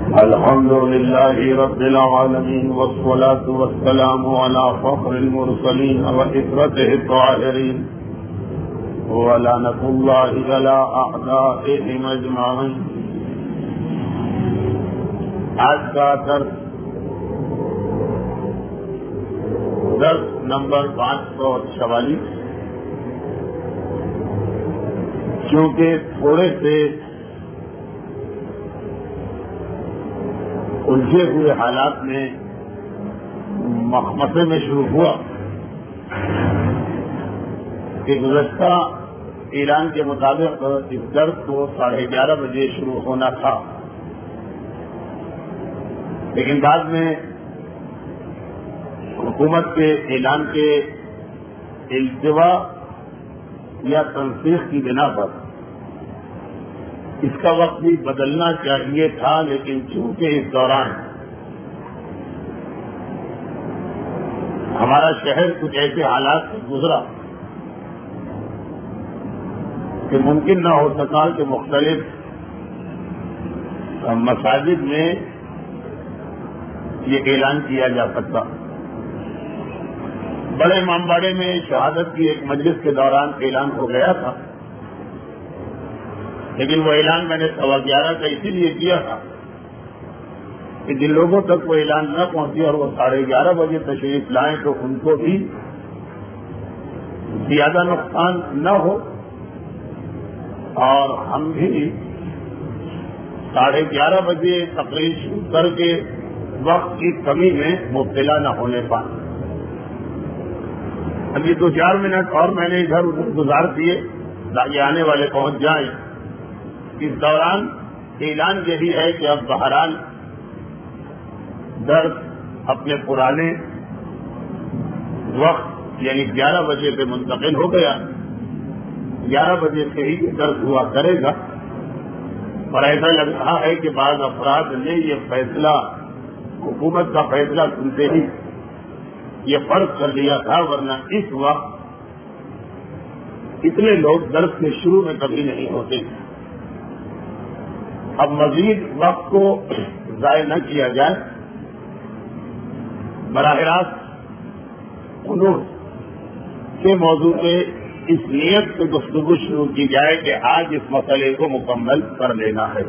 الحمد لله رب العالمين والصلاة والسلام على فخر المرسلين وإسرته الطاهرين ولعنة الله على أعدائهم أجمعين. آج کا درس نمبر 544. کیونکہ تھوڑے سے الجھے ہوئے حالات میں مخمصے میں شروع ہوا کہ گزشتہ اعلان کے مطابق اس درس کو 11:30 بجے شروع ہونا تھا، لیکن بعد میں حکومت کے اعلان کے التوا یا تنسیخ کی بنا پر اس کا وقت بھی بدلنا چاہیے تھا، لیکن چونکہ اس دوران ہمارا شہر کچھ ایسے حالات سے گزرا کہ ممکن نہ ہو سکا کہ مختلف مساجد میں یہ اعلان کیا جا سکتا. بڑے امامباڑے میں شہادت کی ایک مجلس کے دوران اعلان ہو گیا تھا، لیکن وہ اعلان میں نے 11:15 کا اسی لیے کیا تھا کہ جن لوگوں تک وہ اعلان نہ پہنچی اور وہ 11:30 بجے تشریف لائیں تو ان کو بھی زیادہ نقصان نہ ہو اور ہم بھی 11:30 بجے تقریر شروع کر کے وقت کی کمی میں مبتلا نہ ہونے پائیں. ابھی 2-4 منٹ اور میں نے ادھر ادھر گزار دیے تاکہ آنے والے پہنچ جائیں. اس دوران اعلان یہی ہے کہ اب بہرحال درس اپنے پرانے وقت یعنی 11 بجے پہ منتقل ہو گیا. 11 بجے سے ہی یہ درس ہوا کرے گا، اور ایسا لگ رہا ہے کہ بعض افراد نے یہ فیصلہ حکومت کا فیصلہ سنتے ہی یہ فرض کر دیا تھا، ورنہ اس وقت اتنے لوگ درس کے شروع میں کبھی نہیں ہوتے. اب مزید وقت کو ضائع نہ کیا جائے، براہ راست قنوت کے موضوع پہ اس نیت سے گفتگو شروع کی جائے کہ آج اس مسئلے کو مکمل کر لینا ہے.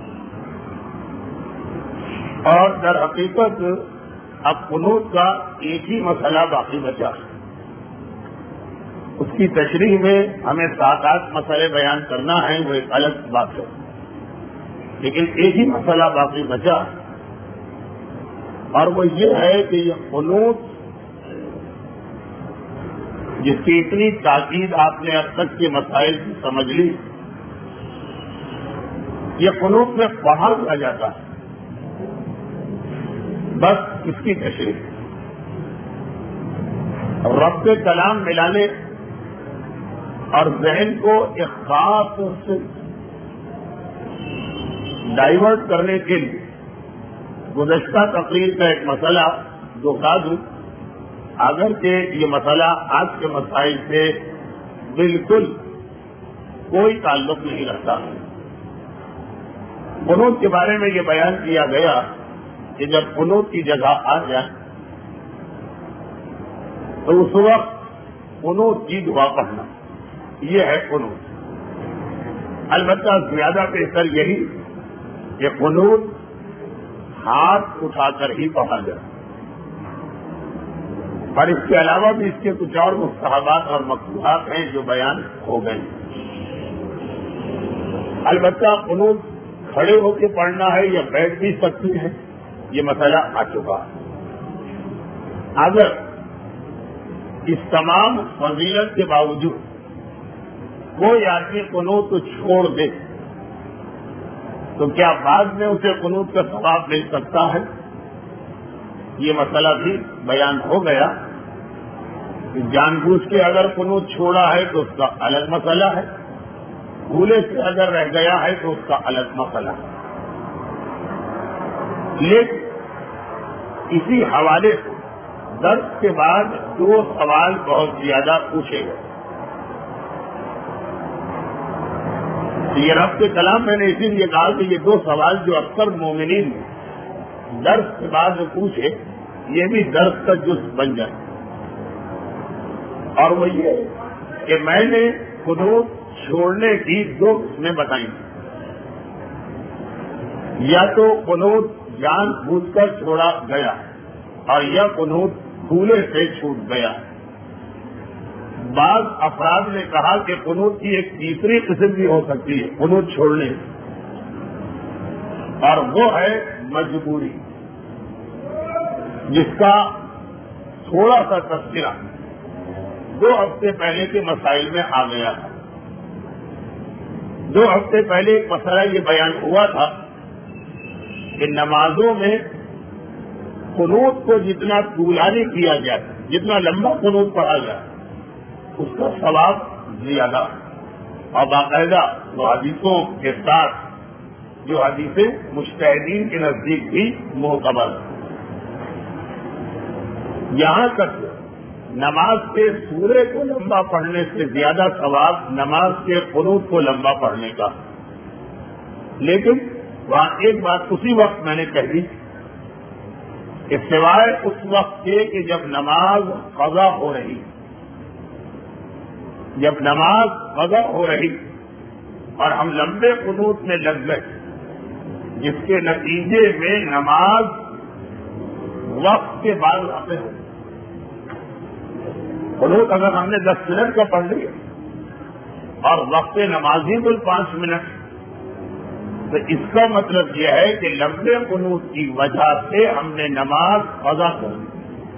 اور در حقیقت اب قنوت کا ایک ہی مسئلہ باقی بچا. اس کی تشریح میں ہمیں 7-8 مسئلے بیان کرنا ہے، وہ ایک الگ بات ہے، لیکن ایک ہی مسئلہ باقی بچا، اور وہ یہ ہے کہ یہ قنوت جس کی اتنی تاکید آپ نے اب تک کے مسائل کی سمجھ لی، یہ قنوت میں پڑھا دیا جاتا ہے. بس اس کی تشریح رب کلام ملانے اور ذہن کو ایک خاص سے ڈائیورٹ کرنے کے لیے گزشتہ تقریر کا ایک مسئلہ دوہرا دوں، اگرچہ یہ مسئلہ آج کے مسائل سے بالکل کوئی تعلق نہیں رکھتا. قنوت کے بارے میں یہ بیان کیا گیا کہ جب قنوت کی جگہ آ جائے تو اس وقت قنوت کی دعا پڑھنا، یہ ہے قنوت. البتہ زیادہ بہتر یہی کہ قنوت ہاتھ اٹھا کر ہی پڑھا جائے، اور اس کے علاوہ بھی اس کے کچھ اور مستحبات اور مکروہات ہیں جو بیان ہو گئے. البتہ قنوت کھڑے ہو کے پڑھنا ہے یا بیٹھ بھی سکتی ہے، یہ مسئلہ آ چکا ہے. اگر اس تمام فضیلت کے باوجود کوئی آدمی قنوت کو چھوڑ دے تو کیا بعد میں اسے قنوت کا ثواب مل سکتا ہے؟ یہ مسئلہ بھی بیان ہو گیا. جان بوجھ کے اگر قنوت چھوڑا ہے تو اس کا الگ مسئلہ ہے، بھولے سے اگر رہ گیا ہے تو اس کا الگ مسئلہ ہے. لیکن اسی حوالے سے درس کے بعد 2 سوال بہت زیادہ پوچھے گئے. یہ رب کے کلام میں نے اسی لیے کہا کہ یہ 2 سوال جو اکثر مومنین درس کے بعد پوچھے یہ بھی درس کا جز بن جائے، اور وہ یہ کہ میں نے قنوت چھوڑنے کی 2 قسمیں بتائیں، یا تو قنوت جان بوجھ کر چھوڑا گیا اور یا قنوت بھولے سے چھوٹ گیا۔ بعض افراد نے کہا کہ قنوت کی ایک تیسری قسم بھی ہو سکتی ہے قنوت چھوڑنے، اور وہ ہے مجبوری، جس کا تھوڑا سا تذکرہ 2 ہفتے پہلے کے مسائل میں آ گیا تھا۔ 2 ہفتے پہلے ایک مسئلہ یہ بیان ہوا تھا کہ نمازوں میں قنوت کو جتنا طولانی کیا جائے، جتنا لمبا قنوت پڑھا جائے، اس کا ثواب زیادہ، اور باقاعدہ وہ حدیثوں کے ساتھ جو حدیثیں مجتہدین کے نزدیک بھی معتبر ہیں۔ یہاں تک نماز کے سورے کو لمبا پڑھنے سے زیادہ ثواب نماز کے قنوت کو لمبا پڑھنے کا۔ لیکن وہاں ایک بات اسی وقت میں نے کہی کہ سوائے اس وقت کے کہ جب نماز قضا ہو رہی، جب نماز قضا ہو رہی اور ہم لمبے قنوت میں لگ گئے، جس کے نتیجے میں نماز وقت کے بعد واقع ہو، قنوت اگر ہم نے 10 منٹ کا پڑھ لیا اور وقت نمازی کل 5 منٹ، تو اس کا مطلب یہ ہے کہ لمبے قنوت کی وجہ سے ہم نے نماز قضا کر دی،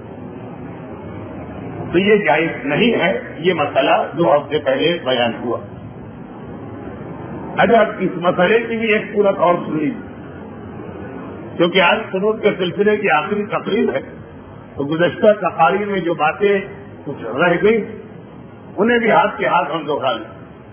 تو یہ جائز نہیں ہے۔ یہ مسئلہ 2 ہفتے پہلے بیان ہوا۔ اگر اس مسئلے کی بھی ایک صورت اور سنی، کیونکہ آج قنوت کے سلسلے کی آخری تقریر ہے، تو گزشتہ تقاریر میں جو باتیں کچھ رہ گئی انہیں بھی ہاتھ کے ہاتھ ہم دوہرا لیں۔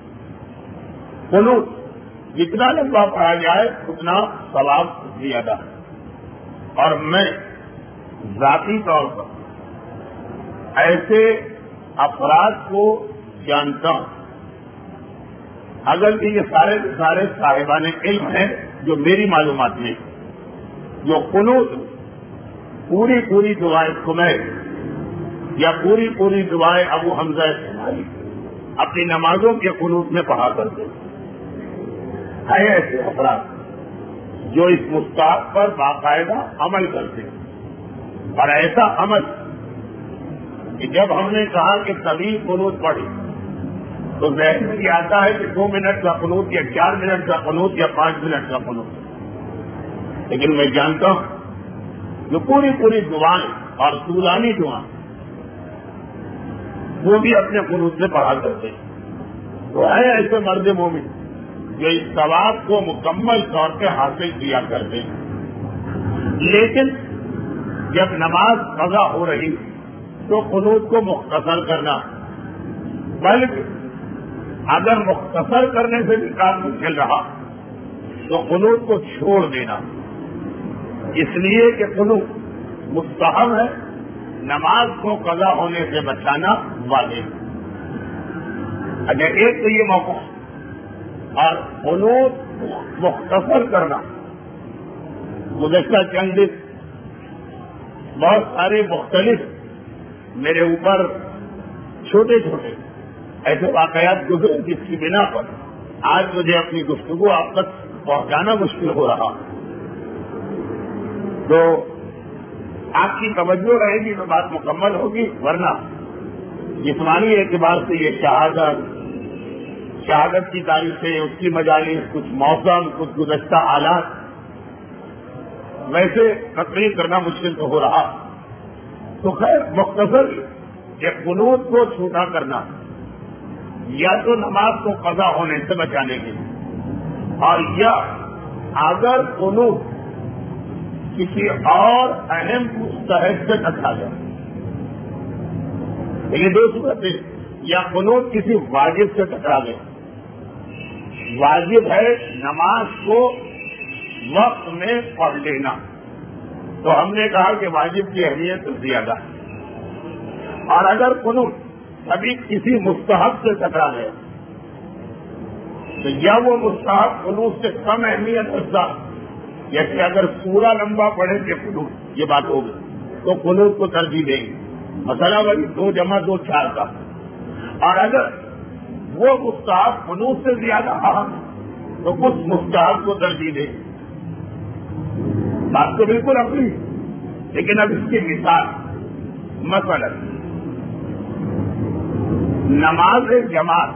قنوت جتنا لمبا پڑھا جائے اتنا ثواب زیادہ ہے، اور میں ذاتی طور پر ایسے افراد کو جانتا ہوں، اگر کہ یہ سارے صاحبان علم ہیں جو میری معلومات میں، جو قنوت پوری دعائیں سمیت یا پوری دعائیں ابو حمزہ سمائی اپنی نمازوں کے قنوت میں پڑھا کرتے ہیں ایسے افراد جو اس مستحب پر باقاعدہ عمل کرتے ہیں، اور ایسا عمل کہ جب ہم نے کہا کہ طویل قنوت پڑھی تو ذہن میں یہ آتا ہے کہ 2 منٹ کا قنوت یا 4 منٹ کا قنوت یا 5 منٹ کا قنوت، لیکن میں جانتا ہوں جو پوری دعائیں اور طولانی دعائیں وہ بھی اپنے قنوت سے پڑھا کرتے ہیں، تو ہے ایسے مرد مومن جو اس ثواب کو مکمل طور پہ حاصل کیا کرتے ہیں۔ لیکن جب نماز قضا ہو رہی تو قنوت کو مختصر کرنا، بلکہ اگر مختصر کرنے سے بھی کام نہیں چل رہا تو قنوت کو چھوڑ دینا، اس لیے کہ قنوت مستحب ہے، نماز کو قضا ہونے سے بچانا واجب۔ اگر ایک تو یہ موقع اور قنوت مختصر کرنا، گزشتہ چند دن بہت سارے مختلف میرے اوپر چھوٹے ایسے واقعات گزرے جس کی بنا پر آج مجھے اپنی گفتگو آپ تک پہنچانا مشکل ہو رہا، تو آپ کی توجہ رہے گی تو بات مکمل ہوگی، ورنہ جسمانی اعتبار سے یہ شہادت کی تاریخیں، اس کی مجالس، کچھ موسم، کچھ گزشتہ حالات، ویسے تقریر کرنا مشکل تو ہو رہا۔ تو خیر مختصر یہ قنوت کو چھوٹا کرنا یا تو نماز کو قضا ہونے سے بچانے کے لیے، اور یا اگر قنوت کسی اور اہم مستحق سے ٹکرا جائے، یہ 2 صورتیں، یا قنوت کسی واجب سے ٹکرا گئے، واجب ہے نماز کو وقت میں پڑھ لینا، تو ہم نے کہا کہ واجب کی اہمیت زیادہ ہے، اور اگر قنوت ابھی کسی مستحب سے ٹکرا گیا تو یا وہ مستحب قنوت سے کم اہمیت رکھتا جیسے اگر پورا لمبا پڑھے کہ قنوت یہ بات ہوگی تو قنوت کو ترجیح دیں گے. مسئلہ وہی 2 + 2 = 4 کا. اور اگر وہ مستحب قنوت سے زیادہ اہم تو اس مستحب کو ترجیح دیں گے. بات تو بالکل اپنی، لیکن اب اس کی مثال مثلا نماز جماعت،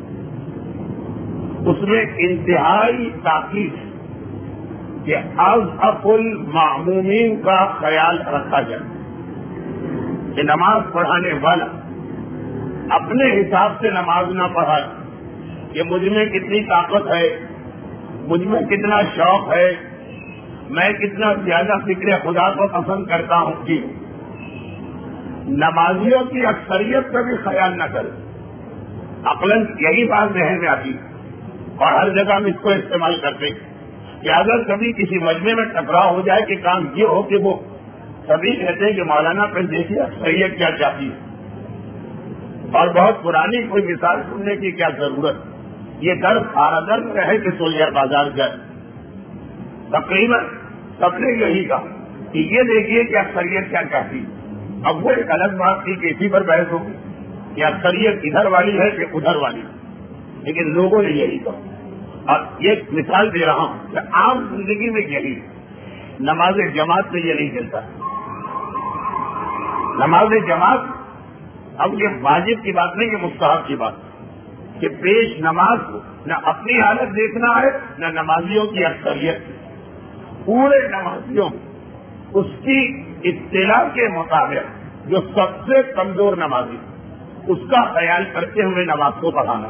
اس میں انتہائی تاکید کہ اضعف المأمومین کا خیال رکھا جائے کہ نماز پڑھانے والا اپنے حساب سے نماز نہ پڑھائے کہ مجھ میں کتنی طاقت ہے، مجھ میں کتنا شوق ہے، میں کتنا زیادہ فکر خدا کو پسند کرتا ہوں. کہ نمازیوں کی اکثریت کا بھی خیال نہ کرے. عقلاً یہی بات ذہن میں آتی ہے اور ہر جگہ ہم اس کو استعمال کرتے ہیں کہ اگر کبھی کسی مجمع میں ٹکراؤ ہو جائے کہ کام یہ ہو کہ وہ سبھی کہتے ہیں کہ مولانا پہ دیکھیے اکثریت کیا چاہتی ہے. اور بہت پرانی کوئی مثال سننے کی کیا ضرورت، یہ درد خاردر میں رہے کہ سولیا بازار جائے. تقریباً سب نے یہی کہا کہ یہ دیکھیے کہ اکثریت کیا چاہتی ہے. اب وہ ایک الگ بات تھی کہ اسی پر بحث ہوگی کہ اکثریت ادھر والی ہے کہ ادھر والی ہے، لیکن لوگوں نے یہی کہا. اور یہ مثال دے رہا ہوں کہ عام زندگی میں یہی نماز جماعت میں یہ نہیں چلتا. نماز جماعت اب یہ واجب کی بات نہیں، یہ مستحب کی بات کہ پیش نماز کو نہ اپنی حالت دیکھنا ہے نہ نمازیوں کی اکثریت. پورے نمازیوں اس کی اطلاع کے مطابق جو سب سے کمزور نمازی اس کا خیال کرتے ہوئے نماز کو پڑھانا.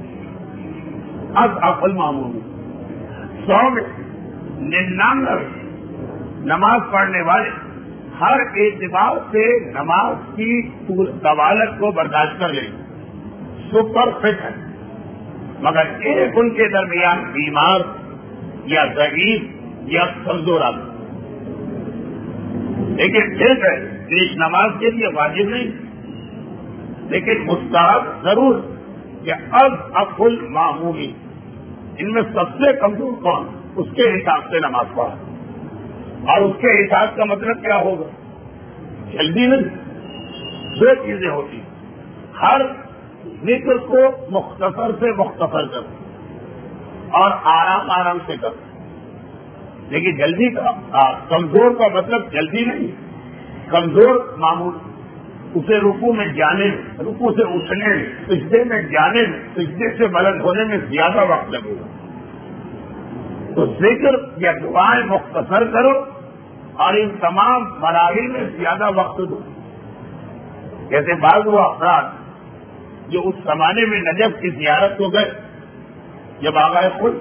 اضعف المأموم 100 میں 99 نماز پڑھنے والے ہر اعتبار سے نماز کی طوالت کو برداشت کر لیں، سپر فٹ ہے، مگر ایک ان کے درمیان بیمار یا ضعیف یا کمزور آدمی. لیکن ٹھیک ہے پیش نماز کے لیے واجب نہیں، لیکن مستحب ضرور کہ اضعف المأموم ان میں سب سے کمزور کون اس کے حساب سے نماز پڑھا. اور اس کے حساب کا مطلب کیا ہوگا؟ جلدی نہیں. 2 چیزیں ہوتی ہیں، ہر ذکر کو مختصر سے مختصر کرو اور آرام آرام سے کرو. لیکن جلدی کا کمزور کا مطلب جلدی نہیں، کمزور معمول اسے رکوع میں جانے میں، رکوع سے اٹھنے میں، سجدے میں جانے میں، سجدے سے بلند ہونے میں زیادہ وقت لگے گا. تو ذکر یا دعائیں مختصر کرو اور ان تمام مراحل میں زیادہ وقت دو. جیسے بعض وہ افراد جو اس زمانے میں نجف کی زیارت کو گئے، جب آغائے خود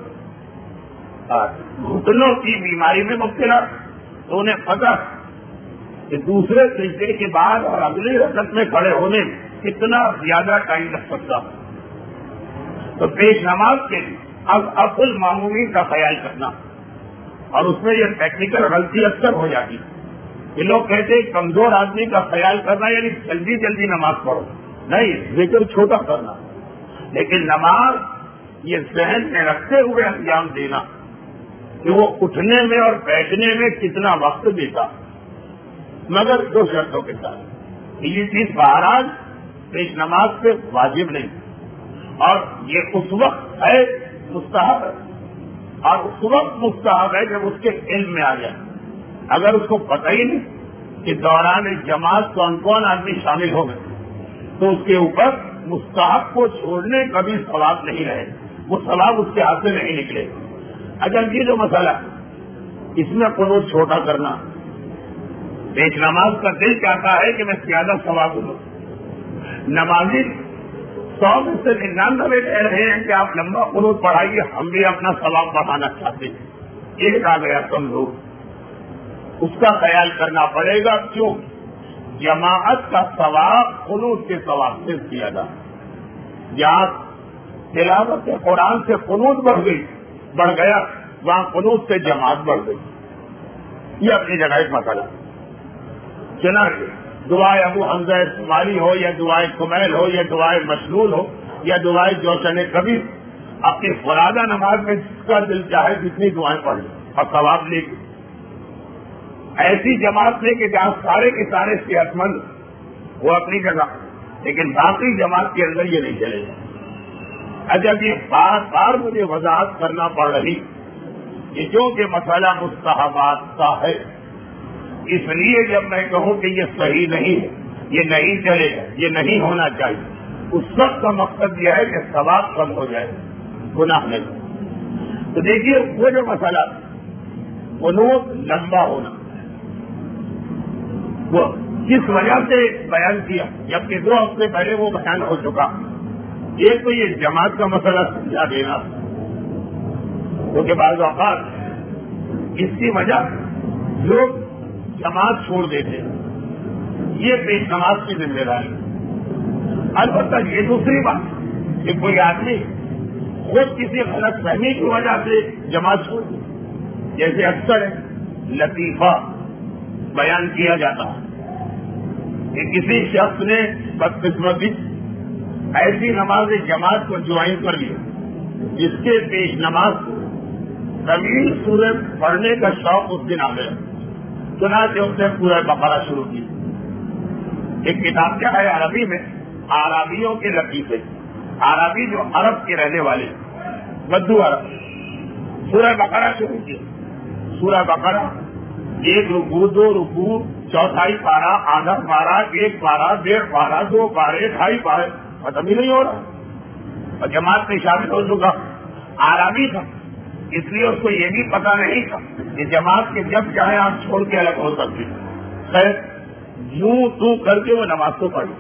گھٹنوں کی بیماری میں مبتلا تو انہیں پتہ کہ دوسرے سجدے کے بعد اور اگلی رکعت میں کھڑے ہونے میں کتنا زیادہ ٹائم لگ سکتا. تو پیش نماز کے لیے اضعف المأمومین کا خیال کرنا، اور اس میں یہ ٹیکنیکل غلطی اکثر ہو جاتی ہے کہ لوگ کہتے ہیں کمزور آدمی کا خیال کرنا یعنی جلدی جلدی نماز پڑھو. نہیں، ذکر چھوٹا کرنا، لیکن نماز یہ ذہن میں رکھتے ہوئے انجام دینا کہ وہ اٹھنے میں اور بیٹھنے میں کتنا وقت دیتا، مگر 2 شرطوں کے ساتھ. یہ چیز بہرحال پیش نماز پہ واجب نہیں، اور یہ اس وقت ہے مستحب ہے، اور اس وقت مستحب ہے جب اس کے علم میں آ جائے. اگر اس کو پتہ ہی نہیں کہ دوران جماعت کون کون آدمی شامل ہو گئے تو اس کے اوپر مستحب کو چھوڑنے کا بھی ثواب نہیں رہے، وہ ثواب اس کے ہاتھ سے نہیں نکلے. اگر یہ جو مسئلہ اس میں قنوت چھوٹا کرنا، پیش نماز کا دل چاہتا ہے کہ میں زیادہ ثواب دوں. نمازی 100 میں سے 99 کہہ رہے ہیں کہ آپ لمبا قنوت پڑھائیے، ہم بھی اپنا ثواب بڑھانا چاہتے ہیں. ایک آ گیا کمزور، اس کا خیال کرنا پڑے گا. کیوں؟ جماعت کا ثواب قنوت کے ثواب سے زیادہ. جہاں تلاوت قرآن سے قنوت بڑھ گیا وہاں قنوت سے جماعت بڑھ گئی. یہ اپنی جگہ ایک مسئلہ. چنانچہ دعائے ابو حمزہ اسماعیلی ہو یا دعائے کمیل ہو یا دعائے مشلول ہو یا دعائے جوشن کبیر، اپنی فرادہ نماز میں جس کا دل چاہے جتنی دعائیں پڑھ لیں. اور ثواب لے کے ایسی جماعت لے کے جہاں سارے کے سارے صحت مند وہ اپنی جگہ، لیکن باقی جماعت کے اندر یہ نہیں چلے گا۔ جب یہ بار بار مجھے وضاحت کرنا پڑ رہی کہ کیونکہ مسئلہ مستحبات کا ہے، اس لیے جب میں کہوں کہ یہ صحیح نہیں ہے، یہ نہیں چلے گا، یہ نہیں ہونا چاہیے، اس وقت کا مقصد یہ ہے کہ ثواب کم ہو جائے، گناہ نہیں۔ تو دیکھیے وہ جو مسئلہ قنوت لمبا ہونا وہ کس وجہ سے بیان کیا، جبکہ 2 ہفتے پہلے وہ بیان ہو چکا۔ ایک تو یہ جماعت کا مسئلہ سمجھا دینا، کیونکہ بعض اوقات اس کی وجہ لوگ جماعت چھوڑ دیتے، یہ پیش نماز کی ذمہ داری۔ البتہ یہ دوسری بات کہ کوئی آدمی خود کسی غلط فہمی کی وجہ سے جماعت چھوڑ دے، جیسے اکثر لطیفہ بیان کیا جاتا ہے کہ کسی شخص نے بدقسمتی ایسی نماز جماعت کو جوائن کر لیا جس کے پیش نماز طویل سورت پڑھنے کا شوق اس دن آ گیا، چنانچہ اس نے سورہ بقرہ شروع کی۔ ایک کتاب کیا ہے عربی میں، عربیوں کے لطیفے، عربی جو عرب کے رہنے والے بدو عرب، سورہ بقرہ شروع کی۔ سورہ بقرہ 1 رکوع 2 رکوع، چوتھائی پارہ، آدھا پارہ، 1 پارہ، 1.5 پارہ، 2 پارے، 2.5 پارے، ختم ہی نہیں ہو رہا۔ اور جماعت میں شامل ہو چکا، عربی تھا، اس لیے اس کو یہ بھی پتا نہیں تھا کہ جماعت کے جب چاہے آپ چھوڑ کے الگ ہو سکتے۔ خیر یوں تو کر کے وہ نماز کو پڑھی۔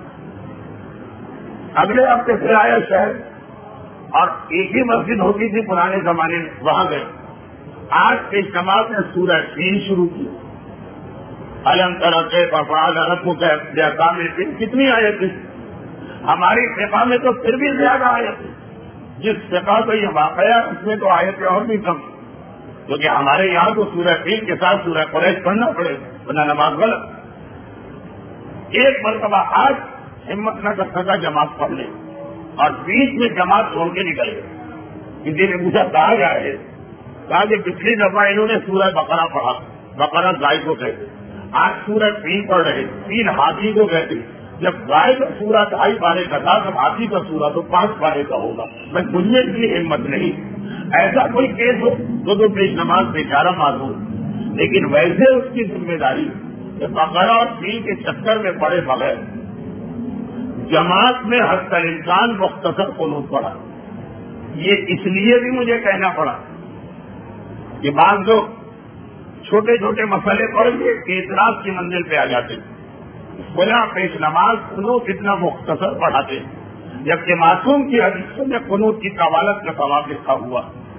اگلے ہفتے پھر آیا شہر اور ایک ہی مسجد ہوتی تھی پرانے زمانے میں، وہاں گئے۔ آج پیش نماز نے سورہ فیل شروع کی۔ الم تر کیف فعل ربک باصحاب الفیل، کتنی آیتیں ہماری فقہ میں تو پھر بھی زیادہ آیتیں، جس فقہ کو یہ واقعہ اس میں تو آیتیں اور بھی کم، کیونکہ ہمارے یہاں تو سورہ فیل کے ساتھ سورہ قریش پڑھنا پڑے گا ورنہ نماز غلط۔ ایک مرتبہ آج ہمت نہ کر سکا جماعت پڑھ لے اور بیچ میں جماعت چھوڑ کے نکل گئے۔ کسی نے مجھے کہا جائے، کہا کہ پچھلی دفعہ انہوں نے سورہ بقرہ پڑھا، بقرہ گائے کو کہتے، آج سورہ فیل پڑھ رہے، فیل ہاتھی کو کہتے۔ جب گائے کا سورہ 2.5 پارے کا تھا تب ہاتھی کا سورہ تو 5 پارے کا ہوگا۔ میں مجھے اس کی ہمت نہیں، ایسا کوئی کیس ہو تو پیش نماز بیچارہ معذور، لیکن ویسے اس کی ذمہ داری کہ بقرہ اور فیل کے چکر میں پڑے بغیر جماعت میں حتی الامکان مختصر قنوت پڑھا۔ یہ اس لیے بھی مجھے کہنا پڑا کہ بعض لوگ چھوٹے چھوٹے مسئلے پڑھ کے اعتراض کی منزل پہ آ جاتے، بنا پیش نماز قنوت اتنا مختصر پڑھاتے، جبکہ معصوم کی حدیثوں میں قنوت کی قوالت کا ثواب لکھا ہوا۔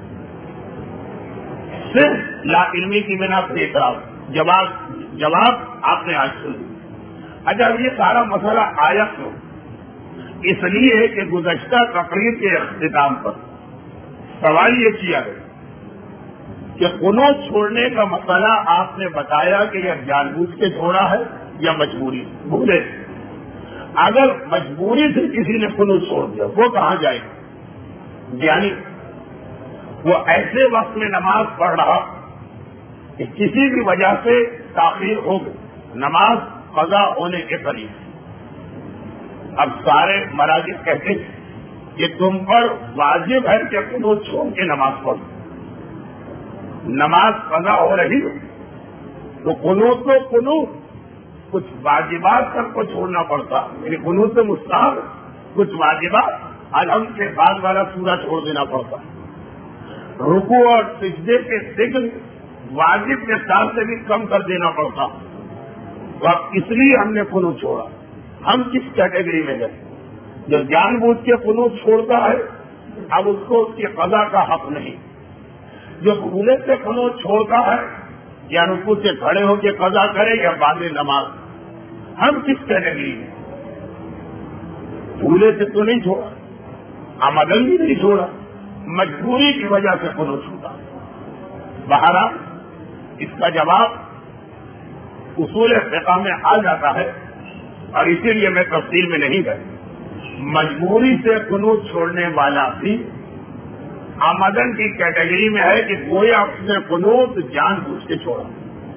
صرف لا علمی کی بنا پر اعتراض، جواب آپ نے آج سنا۔ اگر یہ سارا مسئلہ آیا تو اس لیے کہ گزشتہ تقریر کے اختتام پر سوال یہ کیا ہے کہ قنوت چھوڑنے کا مسئلہ آپ نے بتایا کہ یہ جان بوجھ کے چھوڑا ہے یا مجبوری بھولے۔ اگر مجبوری سے کسی نے قنوت چھوڑ دیا وہ کہاں جائے گا؟ یعنی وہ ایسے وقت میں نماز پڑھ رہا کہ کسی بھی وجہ سے تاخیر ہو گئی، نماز قضا ہونے کے قریب۔ اب سارے مراجع کہتے ہیں کہ تم پر واجب ہے کہ قنوت چھوڑ کے نماز پڑھو۔ نماز قضا ہو رہی ہو تو قنوت تو قنوت، کچھ واجبات سب کو چھوڑنا پڑتا، یعنی قنوت سے مستحب کچھ واجبات الحمد کے بعد والا سورہ چھوڑ دینا پڑتا، رکوع اور سجدے کے ذکر واجب کے ساتھ سے بھی کم کر دینا پڑتا۔ تو اب اس لیے ہم نے قنوت چھوڑا۔ ہم کس کیٹیگری میں ہیں؟ جو جان بوجھ کے قنوت چھوڑتا ہے اب اس کو اس کی قضا کا حق نہیں، جو بھولے سے قنوت چھوڑتا ہے یا رکوع سے کھڑے ہو کے قضا کرے یا بعد نماز، ہم کس کیٹیگری میں؟ بھولے سے تو نہیں چھوڑا، عمدن بھی نہیں چھوڑا، مجبوری کی وجہ سے قنوت چھوڑا۔ بہرحال اس کا جواب اصول فقہ میں آ جاتا ہے اور اسی لیے میں تفصیل میں نہیں گیا۔ مجبوری سے قنوت چھوڑنے والا بھی آمدن کی کیٹیگری میں ہے کہ کوئی اپنے قنوت جان بوجھ کے چھوڑا،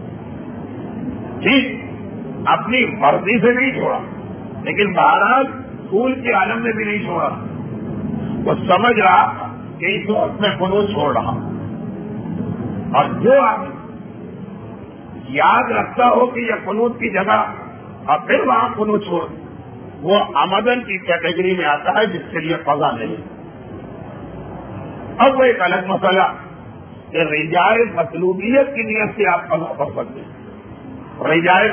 ٹھیک اپنی مرضی سے نہیں چھوڑا، لیکن بہرحال پھول کے عالم میں بھی نہیں چھوڑا، وہ سمجھ رہا کہ اس وقت میں قنوت چھوڑ رہا ہوں۔ اور جو آپ یاد رکھتا ہو کہ یہ قنوت کی جگہ اور پھر وہاں قنوت چھوڑ، وہ آمدن کی کیٹیگری میں آتا ہے جس کے لیے قضا نہیں۔ اب وہ ایک الگ مسئلہ کہ رجائے مطلوبیت کی نیت سے آپ قضا پڑھ سکتے ہیں۔ رجائے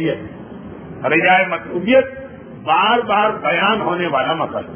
مطلوبیت بار بار بیان ہونے والا مسئلہ،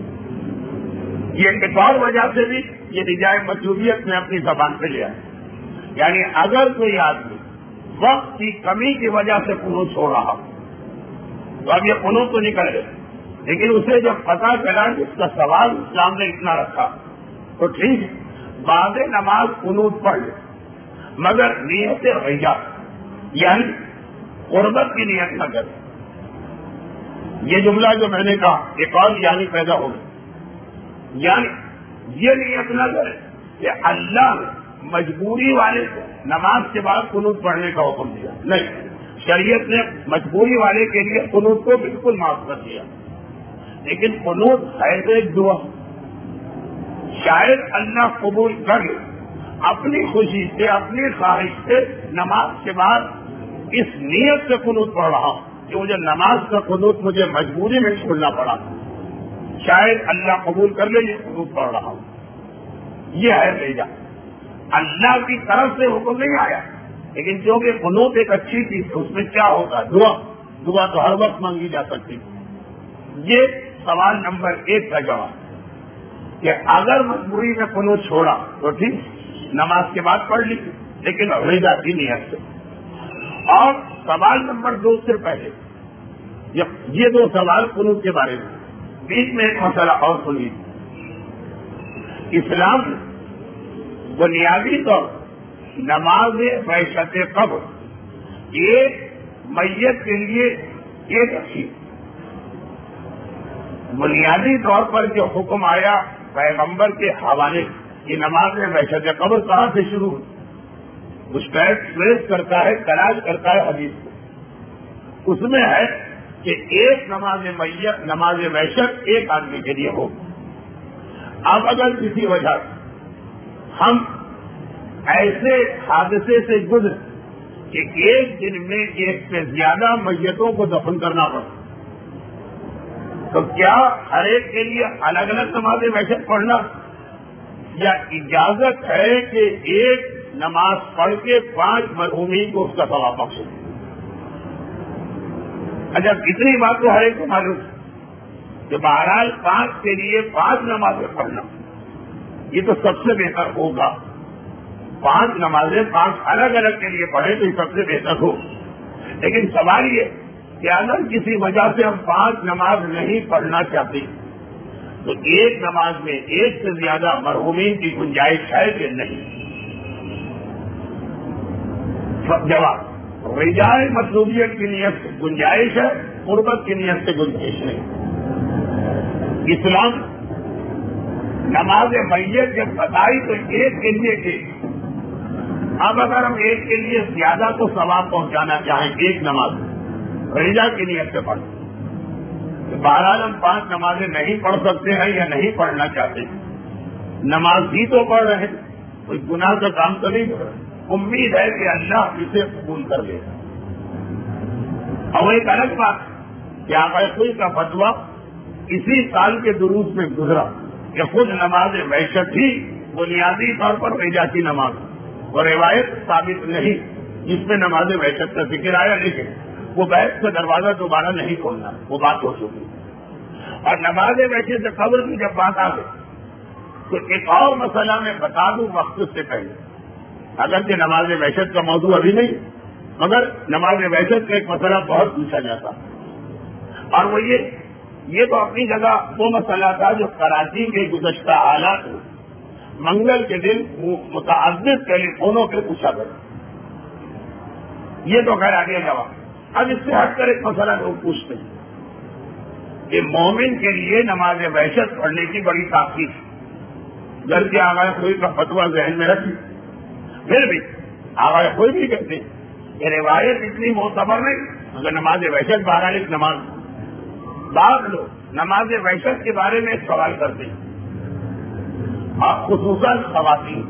یہ ایک اور وجہ سے بھی یہ رجائے مطلوبیت میں اپنی زبان پہ لیا ہے، یعنی اگر کوئی آدمی وقت کی کمی کی وجہ سے قنوت چھوڑ رہا تو اب یہ قنوت تو نکل گئے، لیکن اسے جب پتا چلا کہ اس کا سوال اسلام نے اتنا رکھا تو ٹھیک ہے، بعد نماز قنوت پڑھ لے مگر نیت رجا یعنی قربت کی نیت نہ کرے۔ یہ جملہ جو میں نے کہا ایک اور یعنی پیدا ہو گئی، یعنی یہ نیت نہ کرے کہ اللہ نے مجبوری والے کو نماز کے بعد قنوت پڑھنے کا حکم دیا، نہیں، شریعت نے مجبوری والے کے لیے قنوت کو بالکل معاف کر دیا، لیکن قنوت ہے تو ایک دعا، شاید اللہ قبول کر لے اپنی خوشی سے اپنی خواہش سے نماز کے بعد اس نیت سے قنوت پڑھ رہا ہوں کہ مجھے نماز کا قنوت مجھے مجبوری میں چھوڑنا پڑا، شاید اللہ قبول کر لے یہ قنوت پڑھ رہا ہوں۔ یہ ہے بھیجا، اللہ کی طرف سے حکم نہیں آیا، لیکن جو کہ قنوت ایک اچھی چیز ہے، اس میں کیا ہوگا؟ دعا تو ہر وقت مانگی جا سکتی۔ یہ سوال نمبر 1 کا جواب کہ اگر مجبوری میں قنوت چھوڑا تو ٹھیک، نماز کے بعد پڑھ لی لیکن رضا کی نیت سے۔ اور سوال نمبر 2 سے پہلے یہ 2 سوال قنوت کے بارے میں، بیچ میں ایک مسئلہ اور سنیے۔ اسلام بنیادی طور نماز وحشت قبر ایک میت کے لیے ایک اچھی، بنیادی طور پر جو حکم آیا پیغمبر کے حوالے کہ نماز وحشت قبر کہاں سے شروع ہوئی، اس کا ٹریس کرتا ہے، تلاش کرتا ہے حدیث کو، اس میں ہے کہ ایک نماز وحشت ایک آدمی کے لیے ہو۔ اب اگر کسی وجہ سے ہم ایسے حادثے سے گزر کہ ایک دن میں ایک سے زیادہ میتوں کو دفن کرنا پڑا، تو کیا ہر ایک کے لیے الگ الگ نماز وحشت پڑھنا، یا اجازت ہے کہ ایک نماز پڑھ کے 5 مرحومین کو اس کا ثواب بخشے؟ اچھا، اتنی بات تو ہر ایک کو معلوم کہ بہرحال 5 کے لیے 5 نمازیں پڑھنا یہ تو سب سے بہتر ہوگا، 5 نمازیں 5 الگ الگ کے لیے پڑھے تو یہ سب سے بہتر ہو۔ لیکن سوال یہ کہ اگر کسی وجہ سے ہم 5 نماز نہیں پڑھنا چاہتے تو ایک نماز میں ایک سے زیادہ مرحومین کی گنجائش ہے کہ نہیں؟ جواب، رجائے مطلوبیت کی نیت سے گنجائش ہے، قربت کی نیت سے گنجائش نہیں۔ اسلام نماز میت جب بتائی تو ایک کے لیے ایک، اب اگر ہم ایک کے لیے زیادہ کو ثواب پہنچانا چاہیں ایک نماز رضا کی نیت سے پڑھ، تو بہرحال ہم 5 نمازیں نہیں پڑھ سکتے ہیں یا نہیں پڑھنا چاہتے، نماز بھی تو پڑھ رہے ہیں، کوئی گناہ کا کام تو نہیں کر رہے، امید ہے کہ اللہ اسے قبول کر لے گا۔ اور ایک الگ بات کہ آقا خود کا فتویٰ اسی سال کے دروس میں گزرا کہ خود نماز وحشت ہی بنیادی طور پر رضا کی نماز، اور روایت ثابت نہیں جس میں نماز وحشت کا ذکر آیا، لیکن وہ بحث کا دروازہ دوبارہ نہیں کھولنا، وہ بات ہو چکی۔ اور نماز وحشت قبر کی جب بات آ گئی تو ایک اور مسئلہ میں بتا دوں وقت سے پہلے، اگرچہ نماز وحشت کا موضوع ابھی نہیں مگر نماز وحشت کا ایک مسئلہ بہت پوچھا جاتا، اور وہ یہ تو اپنی جگہ وہ مسئلہ تھا جو کراچی کے گزشتہ حالات منگل کے دن متعدد ٹیلی فونوں پہ پوچھا گیا، یہ تو خیر آگے جواب۔ اب اس سے ہٹ کر ایک مسئلہ لوگ پوچھتے ہیں کہ مومن کے لیے نماز وحشت پڑھنے کی بڑی تاکید، گھر کے آغائے خوئی کا فتویٰ ذہن میں رکھی، پھر بھی آغائے خوئی بھی کہتے ہیں یہ روایت اتنی معتبر نہیں، مگر نماز وحشت بہرحال ایک نماز۔ بعض لوگ نماز وحشت کے بارے میں ایک سوال کرتے ہیں، اور خصوصاً خواتین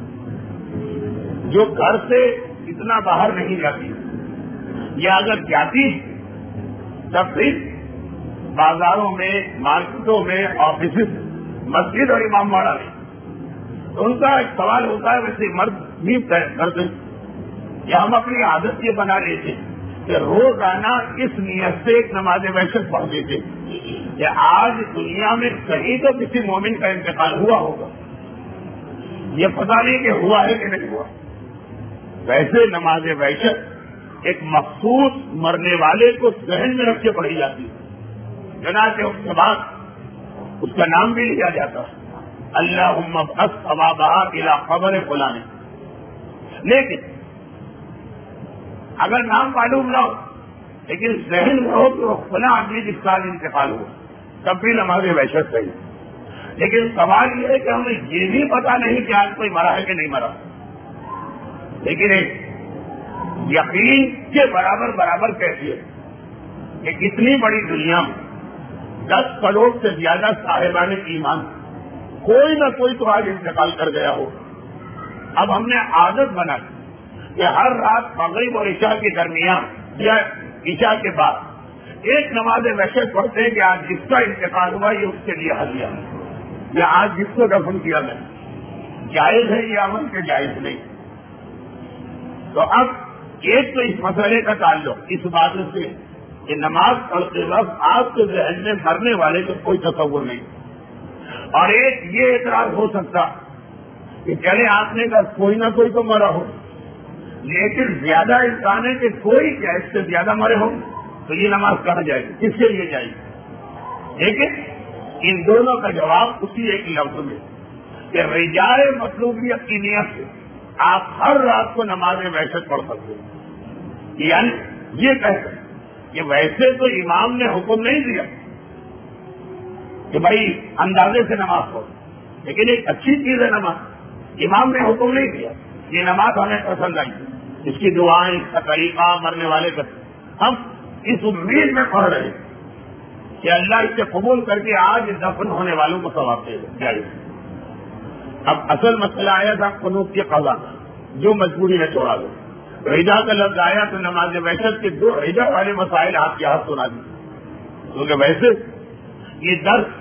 جو گھر سے اتنا باہر نہیں جاتی، یا اگر جاتی تب بھی بازاروں میں، مارکیٹوں میں، آفیسز، مسجد اور امام باڑہ میں، تو ان کا ایک سوال ہوتا ہے، ویسے مرد بھی کرتے ہیں یا ہم اپنی عادت یہ بنا لیتے کہ روزانہ اس نیت سے ایک نماز وحشت پڑھ دیتے کہ آج دنیا میں کہیں تو کسی مومن کا انتقال ہوا ہوگا، یہ پتہ نہیں کہ ہوا ہے کہ نہیں ہوا۔ ویسے نماز وحشت ایک مخصوص مرنے والے کو ذہن میں رکھ کے پڑھی جاتی ہے، چنانچہ اس کے بعد اس کا نام بھی لیا جاتا ہے، اللہم ابعث ثوابہا الی قبر فلاں۔ لیکن اگر نام معلوم نہ ہو لیکن ذہن میں ہو تو فلاں آدمی جس سال انتقال ہوا، تب بھی نماز وحشت صحیح۔ لیکن سوال یہ ہے کہ ہمیں یہ بھی پتا نہیں کہ آج کوئی مرا ہے کہ نہیں مرا، لیکن ایک یقین کے برابر کیفیت کہ اتنی بڑی دنیا میں 10 کروڑ سے زیادہ صاحبان ایمان، کوئی نہ کوئی تو آج انتقال کر گیا ہو۔ اب ہم نے عادت بنا لی کہ ہر رات مغرب اور عشاء کے درمیان یا عشاء کے بعد ایک نماز وحشت پڑھتے ہیں کہ آج جس کا انتقال ہوا یہ اس کے لیے ہدیہ، یا آج جس کو دفن کیا گیا۔ جائز ہے یہ عمل کے جائز نہیں؟ تو اب ایک تو اس مسئلے کا تعلق اس بات سے کہ نماز پڑھتے وقت آپ کے ذہن میں مرنے والے کا کوئی تصور نہیں، اور ایک یہ اعتراض ہو سکتا کہ چلے آپ نے کہا کوئی نہ کوئی تو مرا ہو، لیکن زیادہ امکان ہے کہ کوئی کیا اس سے زیادہ مرے ہو، تو یہ نماز کہاں جائے گی، کس کے لیے جائے گی؟ لیکن ان دونوں کا جواب اسی ایک لفظ میں کہ رجائے مطلوبیت کی نیت سے آپ ہر رات کو نماز وحشت پڑھ سکتے ہیں، یعنی یہ کہتے ہیں کہ ویسے تو امام نے حکم نہیں دیا کہ بھائی اندازے سے نماز پڑھو، لیکن ایک اچھی چیز ہے نماز، امام نے حکم نہیں دیا، یہ نماز ہمیں پسند آئی، اس کی دعائیں، اس کا طریقہ، مرنے والے کا، ہم اس امید میں پڑھ رہے ہیں کہ اللہ اس سے قبول کر کے آج دفن ہونے والوں کو ثواب دے دے۔ اب اصل مسئلہ آیا تھا قنوت کے قضا، جو مجبوری ہے چھوڑا دو۔ رجا کا لفظ آیا تو نماز وحشت کے 2 رجا والے مسائل آپ کے ہاتھ سنا دی، کیونکہ ویسے یہ درس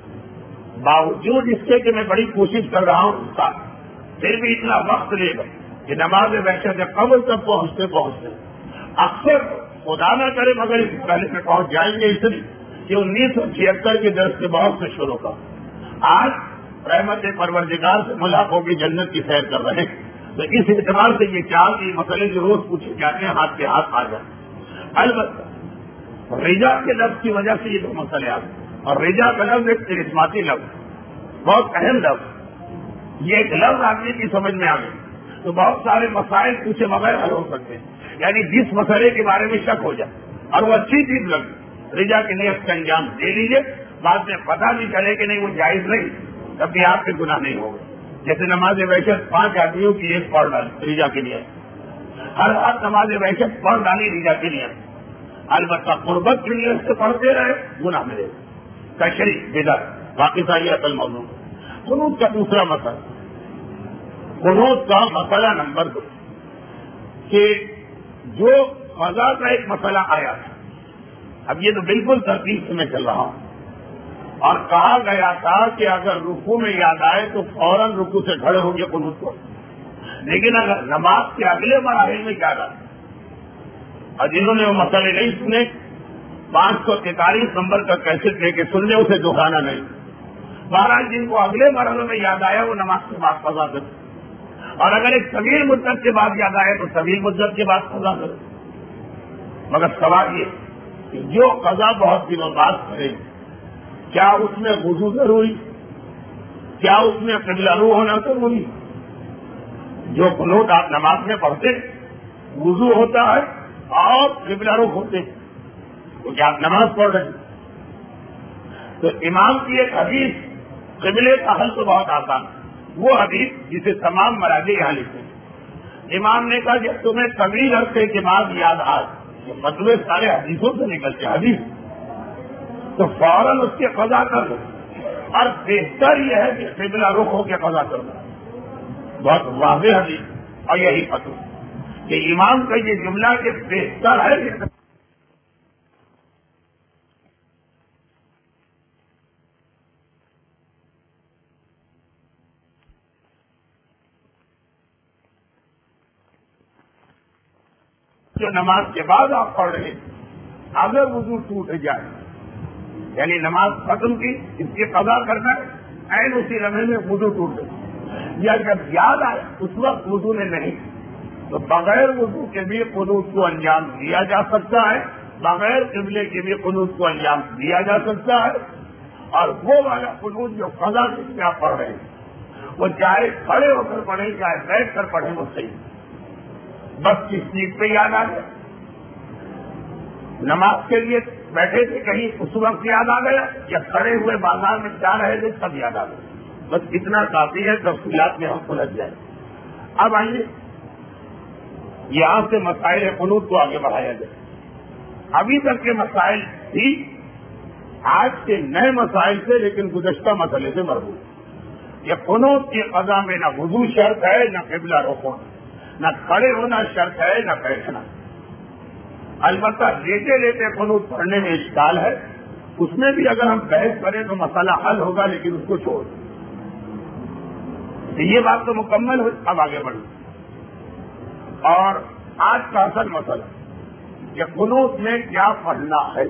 باوجود اس کے کہ میں بڑی کوشش کر رہا ہوں پھر بھی اتنا وقت لے گا کہ نماز وحشت قبر تک پہنچتے اکثر خدا نہ کرے مگر اس پہلے سے پہنچ جائیں گے، اس لیے کہ 1976 کے درس کے بعد سے شروع کا آج رحمت پروردگار سے ملاق ہو کے جنت کی سیر کر رہے ہیں، تو اس اعتبار سے یہ چار کہ مسئلے جو روز پوچھے جاتے ہیں ہاتھ کے ہاتھ آ جائیں۔ البتہ رجا کے لفظ کی وجہ سے یہ 2 مسئلے آ گئے، اور رجا کا لفظ ایک کرسماتی لفظ، بہت اہم لفظ، یہ ایک لفظ آدمی کی سمجھ میں آ گئی تو بہت سارے مسائل پوچھے بغیر حل ہو سکتے ہیں، یعنی جس مسئلے کے بارے میں شک ہو جائے اور وہ اچھی چیز لگے، رجا کی نیت کا انجام دے لیجیے، بعد میں پتہ بھی چلے کہ نہیں وہ جائز نہیں، تب بھی آپ کے گناہ نہیں ہوگا۔ جیسے نماز وحشت 5 آدمیوں کی ایک پڑھ ڈالی رجا کے لیے، ہر رات نماز وحشت پڑھ ڈالی رجا کے لیے، البتہ قربت کی نیت سے پڑھتے رہے گناہ ملے گا، تشریح بدعت، باقی ساری اصل موضوع۔ قنوت کا دوسرا مسئلہ، قنوت کا مسئلہ نمبر 2 کہ جو قضا کا ایک مسئلہ آیا تھا، اب یہ تو بالکل ترتیب سے میں چل رہا ہوں، اور کہا گیا تھا کہ اگر رکوع میں یاد آئے تو فوراً رکوع سے کھڑے ہوں گے قنوت کو، لیکن اگر نماز کے اگلے مراحل میں یاد آئے، اور جنہوں نے وہ مسئلے نہیں سنے 543 نمبر کا کیسٹ لے کے سن لے، اسے دہرانا نہیں، بہرحال جن کو اگلے مرحلے میں یاد آیا وہ نماز کے بعد قضا کرے، اور اگر ایک طویل مدت کے بعد یاد آئے تو طویل مدت کے بعد قضا کرے۔ مگر سوال یہ کہ جو قضا بہت دنوں بعد کرے کیا اس میں وضو ضروری، کیا اس میں قبلہ رو ہونا ضروری؟ جو قنوت آپ نماز میں پڑھتے وضو ہوتا ہے اور قبلہ رو ہوتے، کیونکہ آپ نماز پڑھ رہے ہیں، تو امام کی ایک حدیث قبلے کا حل تو بہت آسان ہے، وہ حدیث جسے تمام مراجع یہاں لکھتے ہیں۔ امام نے کہا کہ تمہیں طویل عرصے کے بعد یاد آئے، مطلب سارے حدیثوں سے نکلتے حدیث، تو فوراً اس کے قضا کر دو، اور بہتر یہ ہے کہ قبلہ رخ ہو کے قضا کر دو۔ بہت واضح حدیث، اور یہی فتویٰ کہ امام کا یہ جملہ کہ بہتر ہے کہ جو نماز کے بعد آپ پڑھ رہے ہیں اگر وضو ٹوٹ جائے، یعنی نماز ختم کی، اس کی قضا کرنا ہے، عین اسی لمحے میں وضو ٹوٹ گئی، یا جب یاد آئے اس وقت وضو میں نہیں، تو بغیر وضو کے بھی قنوت کو انجام دیا جا سکتا ہے، بغیر قبلے کے بھی قنوت کو انجام دیا جا سکتا ہے۔ اور وہ والا قنوت جو قضا سے آپ پڑھ رہے ہیں، وہ چاہے کھڑے ہو کر پڑھیں چاہے بیٹھ کر پڑھیں، وہ صحیح، بس کس چیز پہ یاد آ گیا، نماز کے لیے بیٹھے تھے کہیں اس وقت یاد آ گیا، یا کھڑے ہوئے بازار میں جا رہے تھے سب یاد آ گیا، بس اتنا کافی ہے، تفصیلات میں ہم سمجھ جائیں۔ اب آئیے یہاں سے مسائل قنوت کو آگے بڑھایا جائے۔ ابھی تک کے مسائل بھی آج کے نئے مسائل سے، لیکن گزشتہ مسئلے سے مربوط۔ یہ قنوت کی قضا میں نہ وضو شرط ہے، نہ قبلہ رخ ہونا، نہ کھڑے ہونا شرط ہے، نہ بیٹھنا۔ البتہ لیتے لیتے قنوت پڑھنے میں اشکال ہے، اس میں بھی اگر ہم بحث کریں تو مسئلہ حل ہوگا، لیکن اس کو چھوڑ دیں۔ یہ بات تو مکمل ہوئی، اب آگے بڑھیں۔ اور آج کا اصل مسئلہ کہ قنوت میں کیا پڑھنا ہے،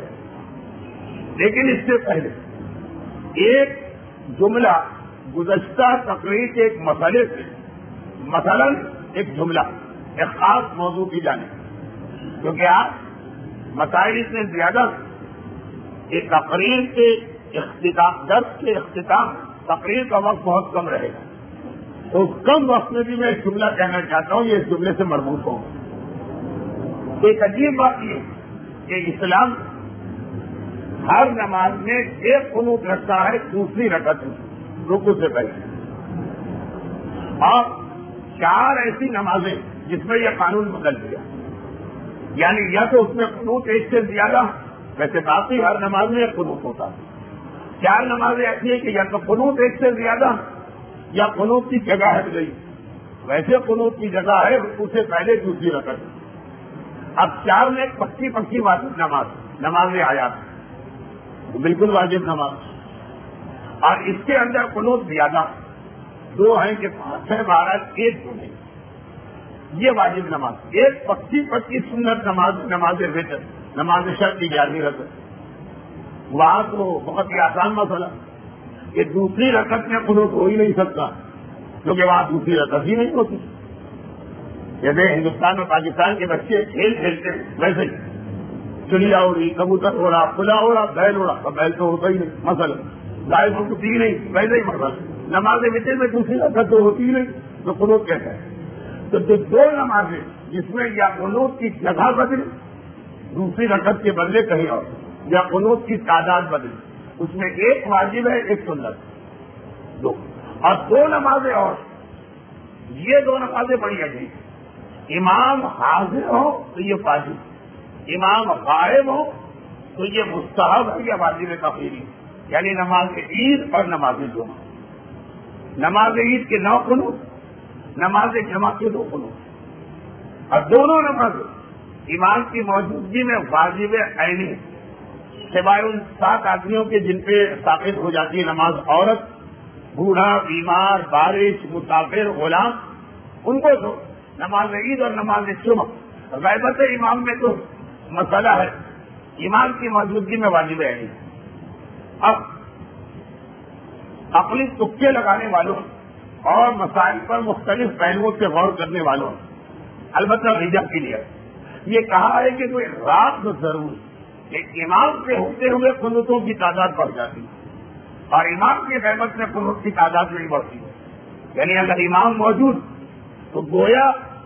لیکن اس سے پہلے ایک جملہ گزشتہ تقریر کے ایک مسئلے سے، مثلا ایک جملہ ایک خاص موضوع کی جانب، کیونکہ آپ مسائل اتنے زیادہ ایک تقریر کے اختتام، درس کے اختتام، تقریر کا وقت بہت کم رہے گا، تو کم وقت میں بھی میں ایک جملہ کہنا چاہتا ہوں، یہ اس جملے سے مربوط ہوں۔ ایک عجیب بات یہ کہ اسلام ہر نماز میں ایک قنوت رکھتا ہے دوسری رکعت میں رکوع سے پہلے، اور 4 ایسی نمازیں جس میں یہ قانون بدل دیا، یعنی یا تو اس میں قنوت ایک سے زیادہ، ویسے باقی ہر نماز میں ایک قنوت ہوتا ہے، 4 نمازیں ایسی ہیں کہ یا تو قنوت ایک سے زیادہ، یا قنوت کی جگہ ہٹ گئی، ویسے قنوت کی جگہ ہے رکوع سے پہلے دوسری رکعت۔ اب 4 میں پکی واجب نماز آیات، بالکل واجب نماز، اور اس کے اندر قنوت زیادہ 2 ہیں کہ 5 ہے، 12 1 تو نہیں، یہ واجب نماز۔ ایک پکی سنت نماز وتر، نماز شرط کی 11ویں رکعت، وہاں تو بہت ہی آسان مسئلہ کہ دوسری رکعت میں قنوت ہو ہی نہیں سکتا، کیونکہ وہاں دوسری رکعت ہی نہیں ہوتی۔ جیسے ہندوستان اور پاکستان کے بچے کھیل کھیلتے ہیں، ویسے ہی چڑیا ہو رہی، کبوتر ہو رہا، کھلا ہو رہا، بیل ہو رہا، بیل تو ہوتا ہی نہیں مسئلہ، گائے تو ہوتی ہی نہیں، ویسے ہی مسئلہ، نماز وتر میں دوسری رکعت تو ہوتی ہی نہیں، تو قنوت کہتا ہے۔ تو 2 نمازیں جس میں یا قنوت کی جگہ بدلی، دوسری رکعت کے بدلے کہیں اور، یا قنوت کی تعداد بدلی، اس میں ایک واجب ہے ایک سنت، 2، اور 2 نمازیں اور، یہ 2 نمازیں بڑی عجیب، امام حاضر ہو تو یہ واجب، امام غائب ہو تو یہ مستحب ہے یا واجب تخیری، یعنی نماز عید اور نماز جمعہ، نماز عید کے 9 قنوت، نماز جمعہ کے 2 قنوت، اور دونوں نمازیں امام کی موجودگی میں واجب عینی، سوائے ان 7 آدمیوں کے جن پہ ثابت ہو جاتی ہے نماز، عورت، بوڑھا، بیمار، بارش، مسافر، غلام، ان کو تو نماز عید اور نماز جمعہ، غیبت امام میں تو مسئلہ ہے، امام کی موجودگی میں واجب ہے نہیں۔ اب اپنی تکے لگانے والوں اور مسائل پر مختلف پہلوؤں سے غور کرنے والوں، البتہ رجب کے لیے یہ کہا ہے کہ کوئی رات میں ضرور کہ امام کے ہوتے ہوئے قنوتوں کی تعداد بڑھ جاتی ہے، اور امام کی غیبت میں قنوت کی تعداد نہیں بڑھتی ہے، یعنی اگر امام موجود تو گویا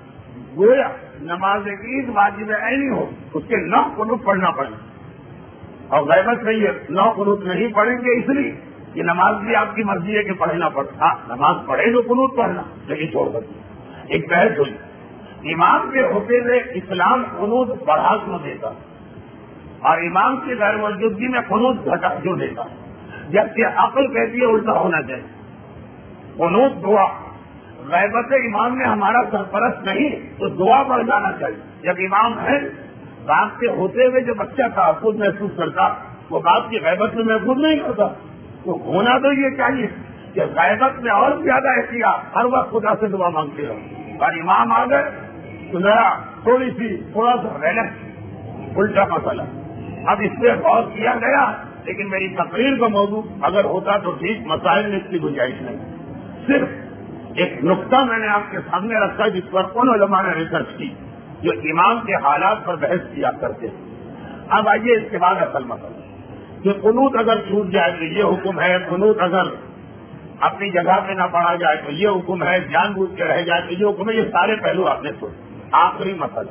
نماز عید واجب عینی ہو، اس کے 9 قنوت پڑھنا پڑے، اور غیبت نہیں ہے 9 قنوت نہیں پڑھیں گے، اس لیے یہ نماز بھی آپ کی مرضی ہے کہ پڑھنا پڑتا، نماز پڑھے جو قنوت پڑھنا، لیکن چھوڑ کر ایک بحث ہوئی امام کے ہوتے ہوئے اسلام قنوت بڑھا کیوں دیتا اور امام کی غیر موجودگی میں قنوت گھٹا کیوں دیتا، جبکہ عقل کہتی ہے الٹا ہونا چاہیے۔ قنوت دعا، غیبت امام میں ہمارا سرپرست نہیں تو دعا بڑھ جانا چاہیے۔ جب امام ہے باپ کے ہوتے ہوئے جو بچہ تحفظ محسوس کرتا وہ باپ کی غیبت میں محفوظ نہیں کرتا، تو ہونا تو یہ چاہیے کہ غیبت میں اور زیادہ احتیاط، ہر وقت خدا سے دعا مانگتے رہو، اور امام آ گئے تو ذرا تھوڑا سا ریلیکس، الٹا مسئلہ۔ اب اس پہ غور کیا گیا، لیکن میری تقریر کا موضوع اگر ہوتا تو ٹھیک، مسائل میں اس کی گنجائش نہیں، صرف ایک نقطہ میں نے آپ کے سامنے رکھا جس پر ان علماء نے ریسرچ کی جو امام کے حالات پر بحث کیا کرتے ہیں۔ اب آئیے اس کے بعد اصل مسئلہ کہ قنوت اگر چھوٹ جائے تو یہ حکم ہے، قنوت اگر اپنی جگہ پہ نہ پڑھا جائے تو یہ حکم ہے، جان بوجھ کے رہ جائے تو یہ حکم ہے۔ یہ سارے پہلو آپ نے سنے۔ آخری مسئلہ،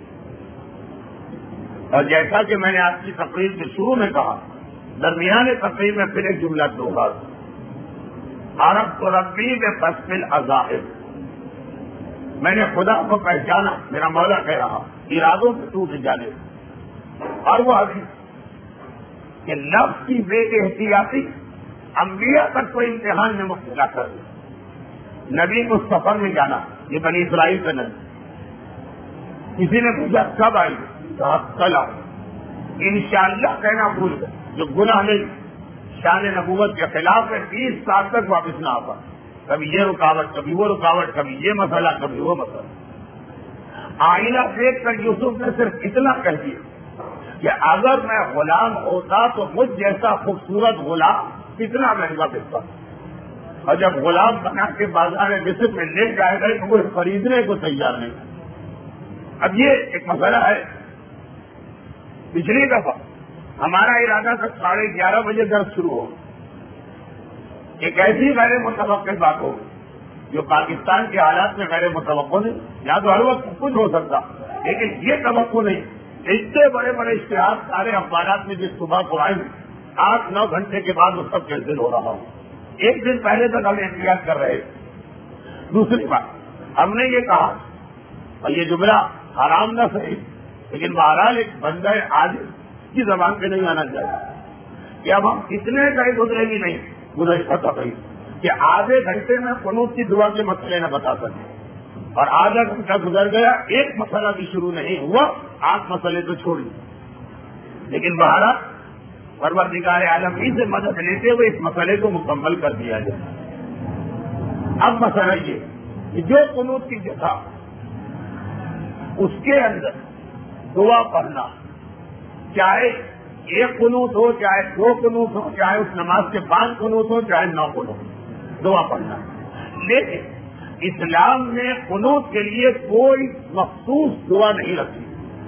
اور جیسا کہ میں نے آپ کی تقریر کے شروع میں کہا، درمیان تقریر میں پھر ایک جملہ دوہرا، عرب تو ربی میں فصل عذائب، میں نے خدا کو پہچانا، میرا مولا کہہ رہا، ارادوں سے ٹوٹ جانے، اور وہ حدیث کہ لفظ کی بے احتیاطی انبیاء تک کو امتحان میں مبتلا کر دیا۔ نبی کو سفر میں جانا، یہ بنی اسرائیل کا نبی، کسی نے پوچھا کب آئی، کہا کل آؤ، انشاءاللہ کہنا بھول گئے، جو گناہ نہیں، شان نبوت کے خلاف ہے، 30 سال تک واپس نہ آ پائے، کبھی یہ رکاوٹ، کبھی وہ رکاوٹ، کبھی یہ مسئلہ، کبھی وہ مسئلہ۔ آئینہ دیکھ کر یوسف نے صرف اتنا کہہ دیا کہ اگر میں غلام ہوتا تو مجھ جیسا خوبصورت غلام کتنا مہنگا بکتا، اور جب غلام بنا کے بازار مصر میں لے جائے گئے تو وہ خریدنے کو تیار نہیں۔ اب یہ ایک مسئلہ ہے۔ پچھلی دفعہ ہمارا ارادہ تھا 11:30 بجے درس شروع ہو، ایک ایسی غیر متوقع بات ہو جو پاکستان کے حالات میں غیر متوقع نہیں، یا تو ہر وقت کچھ ہو سکتا، لیکن یہ توقع نہیں۔ اتنے بڑے بڑے اشتہار سارے اخبارات میں جس صبح کو آئے 8-9 گھنٹے کے بعد اس کا کینسل ہو رہا ہوں، ایک دن پہلے تک ہم احتیاط کر رہے۔ دوسری بات، ہم نے یہ کہا، اور یہ جملہ حرام نہ صحیح، لیکن بہرحال ایک بندہ عاجز کی زبان پہ نہیں آنا چاہیے کہ اب ہم اتنے گئے گزرے بھی نہیں، گزشتہ تقریب کہ آدھے گھنٹے میں قنوت کی دعا کے مسئلے نہ بتا سکے، اور آدھا گھنٹہ گزر گیا، ایک مسئلہ بھی شروع نہیں ہوا، 8 مسئلے تو چھوڑی، لیکن بہرحال پروردگار عالم ہی سے مدد لیتے ہوئے اس مسئلے کو مکمل کر دیا جائے۔ اب مسئلہ یہ کہ جو قنوت کی جگہ اس کے اندر دعا پڑھنا، چاہے ایک قنوت ہو، چاہے 2 قنوت ہو، چاہے اس نماز کے 5 قنوت ہو، چاہے 9 قنوت، دعا پڑھنا، لیکن اسلام نے قنوت کے لیے کوئی مخصوص دعا نہیں رکھی،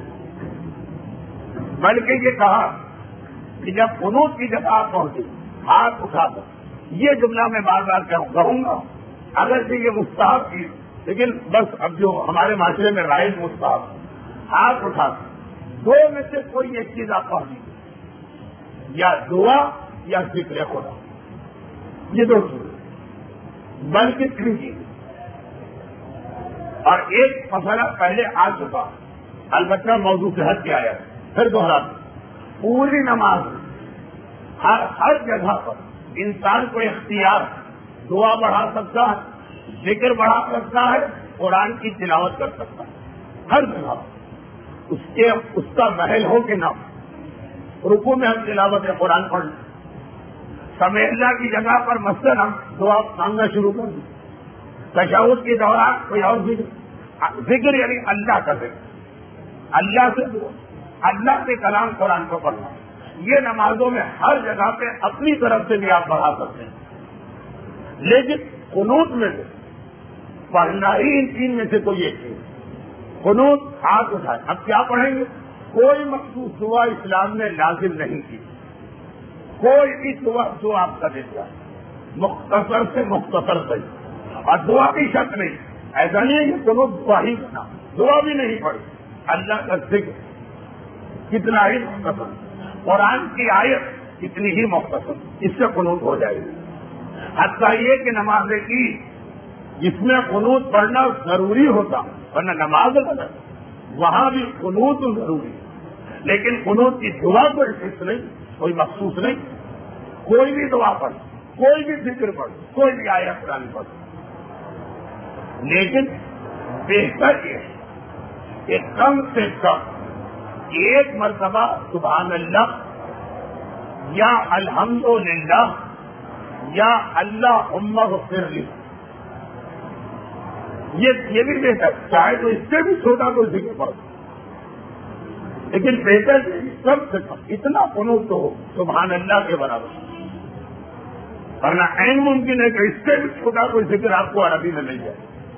بلکہ یہ کہا کہ جب قنوت کی جگہ آپ پہنچے ہاتھ اٹھا کر، یہ جملہ میں بار بار کہوں گا، اگر سے یہ مستحب کی، لیکن بس اب جو ہمارے معاشرے میں رائج مستحب، ہاتھ اٹھا کر 2 میں سے کوئی ایک چیز آپ پڑھ لیجیے، یا دعا یا ذکر خدا، یہ 2 چیز، بلکہ 3 چیز، اور ایک مسئلہ پہلے آ چکا، البتہ موضوع سے ہٹ کے آیا، پھر دوہرا، پوری نماز ہر جگہ پر انسان کو اختیار، دعا بڑھا سکتا ہے، ذکر بڑھا سکتا ہے، قرآن کی تلاوت کر سکتا ہے، ہر جگہ اس کا محل ہو کہ نہ ہو۔ رکوع میں ہم تلاوت قرآن پڑھ لیں، سمیعنا کی جگہ پر مثلاً ہم دعا مانگنا شروع کر دیں، تشہد کے دوران کوئی اور ذکر یعنی اللہ کا ذکر، اللہ سے دعا، اللہ کے کلام قرآن کو پڑھنا، یہ نمازوں میں ہر جگہ پہ اپنی طرف سے بھی آپ بڑھا سکتے ہیں، لیکن قنوت میں سے پڑھنا ہی ان 3 میں سے کوئی ایک چیز، قنوت ہاتھ اٹھائے۔ اب کیا پڑھیں گے؟ کوئی مخصوص دعا اسلام نے لازم نہیں کی، کوئی بھی دعا جو آپ کا دیتا ہے، مختصر سے مختصر صحیح، اور دعا کی شرط نہیں، ایسا نہیں ہے کہ قنوت دعا ہی بنا، دعا بھی نہیں پڑھی، اللہ کا ذکر کتنا ہی مختصر، قرآن کی آیت اتنی ہی مختصر، اس سے قنوت ہو جائے گی۔ حتیٰ یہ کہ نماز کی جس میں قنوت پڑھنا ضروری ہوتا، ورنہ نماز غلط، وہاں بھی قنوت ضروری ہے، لیکن قنوت کی دعا کوئی فکس نہیں، کوئی مخصوص نہیں، کوئی بھی دعا پڑھ، کوئی بھی ذکر پڑھ، کوئی بھی آیت قرآن پڑھ، لیکن بہتر یہ ہے کہ کم سے کم ایک مرتبہ سبحان اللہ یا الحمدللہ یا اللہم اغفر لی، یہ بھی بہتر، چاہے تو اس سے بھی چھوٹا کوئی ذکر پڑھ، لیکن بہتر کم سے کم اتنا قنوت تو ہو سبحان اللہ کے برابر، ورنہ عین ممکن ہے کہ اس سے بھی چھوٹا کوئی ذکر آپ کو عربی میں مل جائے،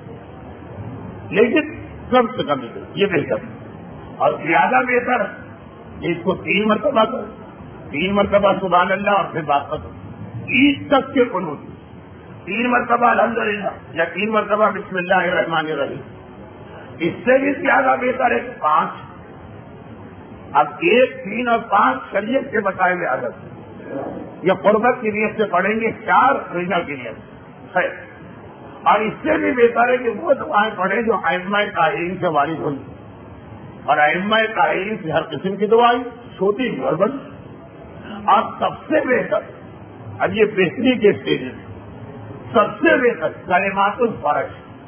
لیکن کم سے کم یہ بہتر، اور زیادہ بہتر ہے اس کو 3 مرتبہ کرو، 3 مرتبہ سبحان اللہ اور پھر بات کرو عید تک کے قنوت، 3 مرتبہ الحمدللہ یا 3 مرتبہ بسم اللہ الرحمن الرحیم، اس سے بھی زیادہ بہتر ہے 5۔ اب 1، 3 اور 5 شریعت کے بتائے ہوئے عادت، یہ قربت کی نیت سے پڑھیں گے، 4 رضا کی نیت ہے، اور اس سے بھی بہتر ہے کہ وہ دعائیں پڑھیں جو ائمہ قائلین سے وارد ہوئی، اور ائمہ قائلین سے ہر قسم کی دعائیں چھوٹی اور بڑی، اور سب سے بہتر، اب یہ بہتری کے اسٹیج میں سب سے بہتر کلمات الفرج،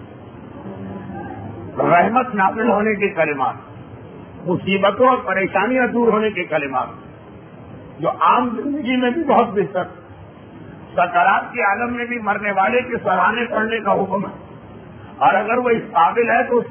رحمت نازل ہونے کے کلمات، مصیبتوں اور پریشانیاں دور ہونے کے کلمات، جو عام زندگی میں بھی بہت بہتر، سکرات کے عالم میں بھی مرنے والے کے سراہنے پڑھنے کا حکم ہے، اور اگر وہ اس قابل ہے تو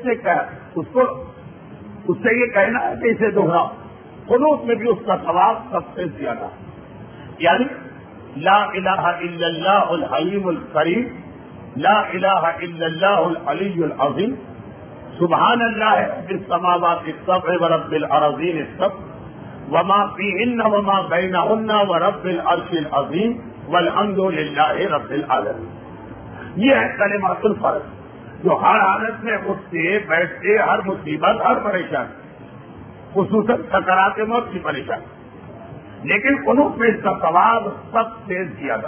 اس سے یہ کہنا ہے کہ اسے دوہراؤ، قنوت میں بھی اس کا ثواب سب سے زیادہ، یعنی لا الہ الا اللہ الحلیم الکریم، لا الہ الا اللہ العلی العظیم، سبحان اللہ رب السماوات السبع ورب الارضین السبع وما فیہن وما بینہن ورب العرش العظیم والحمد للہ رب العالمین۔ یہ ہے کلمات الفرج، جو ہر حالت میں اٹھتے بیٹھتے، ہر مصیبت، ہر پریشانی، خصوصاً سکرات موت کی پریشانی، لیکن قنوت میں اس کا ثواب سب سے زیادہ،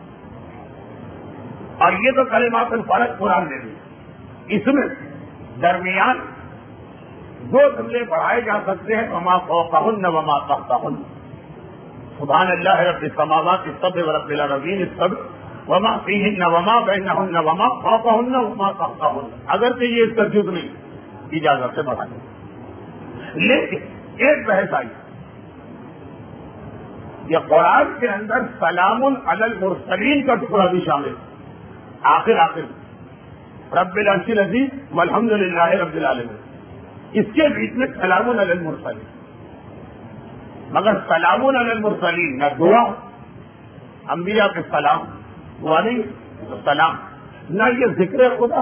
اور یہ تو کلمات الفرج قرآن نے دی، اس میں درمیان 2 جملے پڑھائے جا سکتے ہیں، وما فوقہن وما تحتہن، سبحان اللہ رب السماوات السبع ورب الارضین السبع وما فیہن وما بینہن وما فوقہن وما تحتہن، اگر کہ یہ اس کا جز نہیں، اجازت سے بڑھا دیں، لیکن ایک بحث آئی، یہ قرآن کے اندر سلام علی المرسلین کا ٹکڑا بھی شامل، آخر رب العرش العظیم والحمد للہ رب العالمین، اس کے بیچ میں سلام علی المرسلین، مگر سلام علی المرسلین نہ دعا، انبیاء کے سلام دعا نہیں تو سلام، نہ یہ ذکر خدا،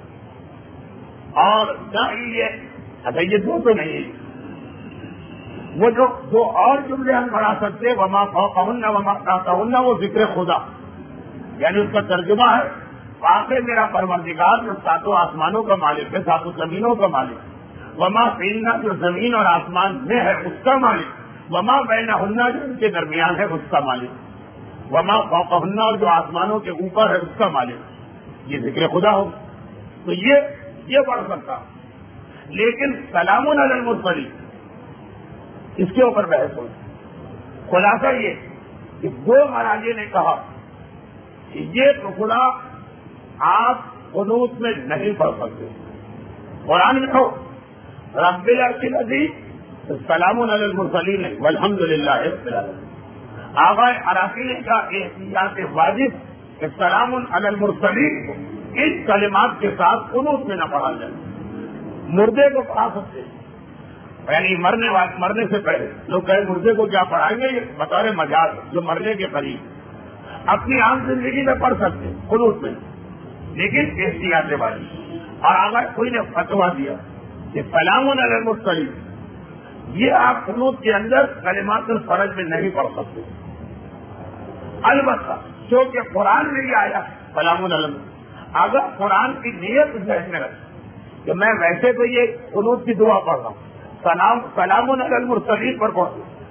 اور نہ یہ 2 تو نہیں ہے، وہ جو 2 اور جملے ہم پڑھا سکتے، وما فوقہن وما تحتہن، وہ ذکر خدا، یعنی اس کا ترجمہ ہے واقع میرا پروردگار جو 7 آسمانوں کا مالک ہے، 7 زمینوں کا مالک، وما فیہن جو زمین اور آسمان میں ہے اس کا مالک، وما بینہن جو ان کے درمیان ہے اس کا مالک، وما فوقہن اور جو آسمانوں کے اوپر ہے اس کا مالک، یہ ذکر خدا ہو تو یہ پڑھ سکتا، لیکن سلام علی المرسلین اس کے اوپر بحث ہو، خلاصہ یہ کہ 2 مراجع نے کہا کہ یہ ٹکڑا آپ قنوت میں نہیں پڑھ سکتے، قرآن میں ہو رب العرش العظیم سلام علی المرسلین والحمد للہ رب العالمین، آغا عراقی نے کہا احتیاط واجب کہ سلام علی المرسلین ان کلمات کے ساتھ قنوت میں نہ پڑھا جائے، مردے کو پڑھا سکتے ہیں، یعنی مرنے سے پہلے لوگ کہیں مردے کو کیا پڑھائیں گے، یہ بطور مجاز جو مرنے کے قریب اپنی عام زندگی میں پڑھ سکتے ہیں قنوت میں، لیکن احتیاط والی، اور اگر کوئی نے فتویٰ دیا کہ سلام علی المرسلین یہ آپ قنوت کے اندر کلمات الفرج میں نہیں پڑھ سکتے، البتہ کیونکہ قرآن میں یہ آیا سلام علی، اگر قرآن کی نیت ذہن میں رکھے کہ میں ویسے تو یہ قنوت کی دعا پڑھ رہا ہوں، سلام علی المرسلین پر پڑھوں،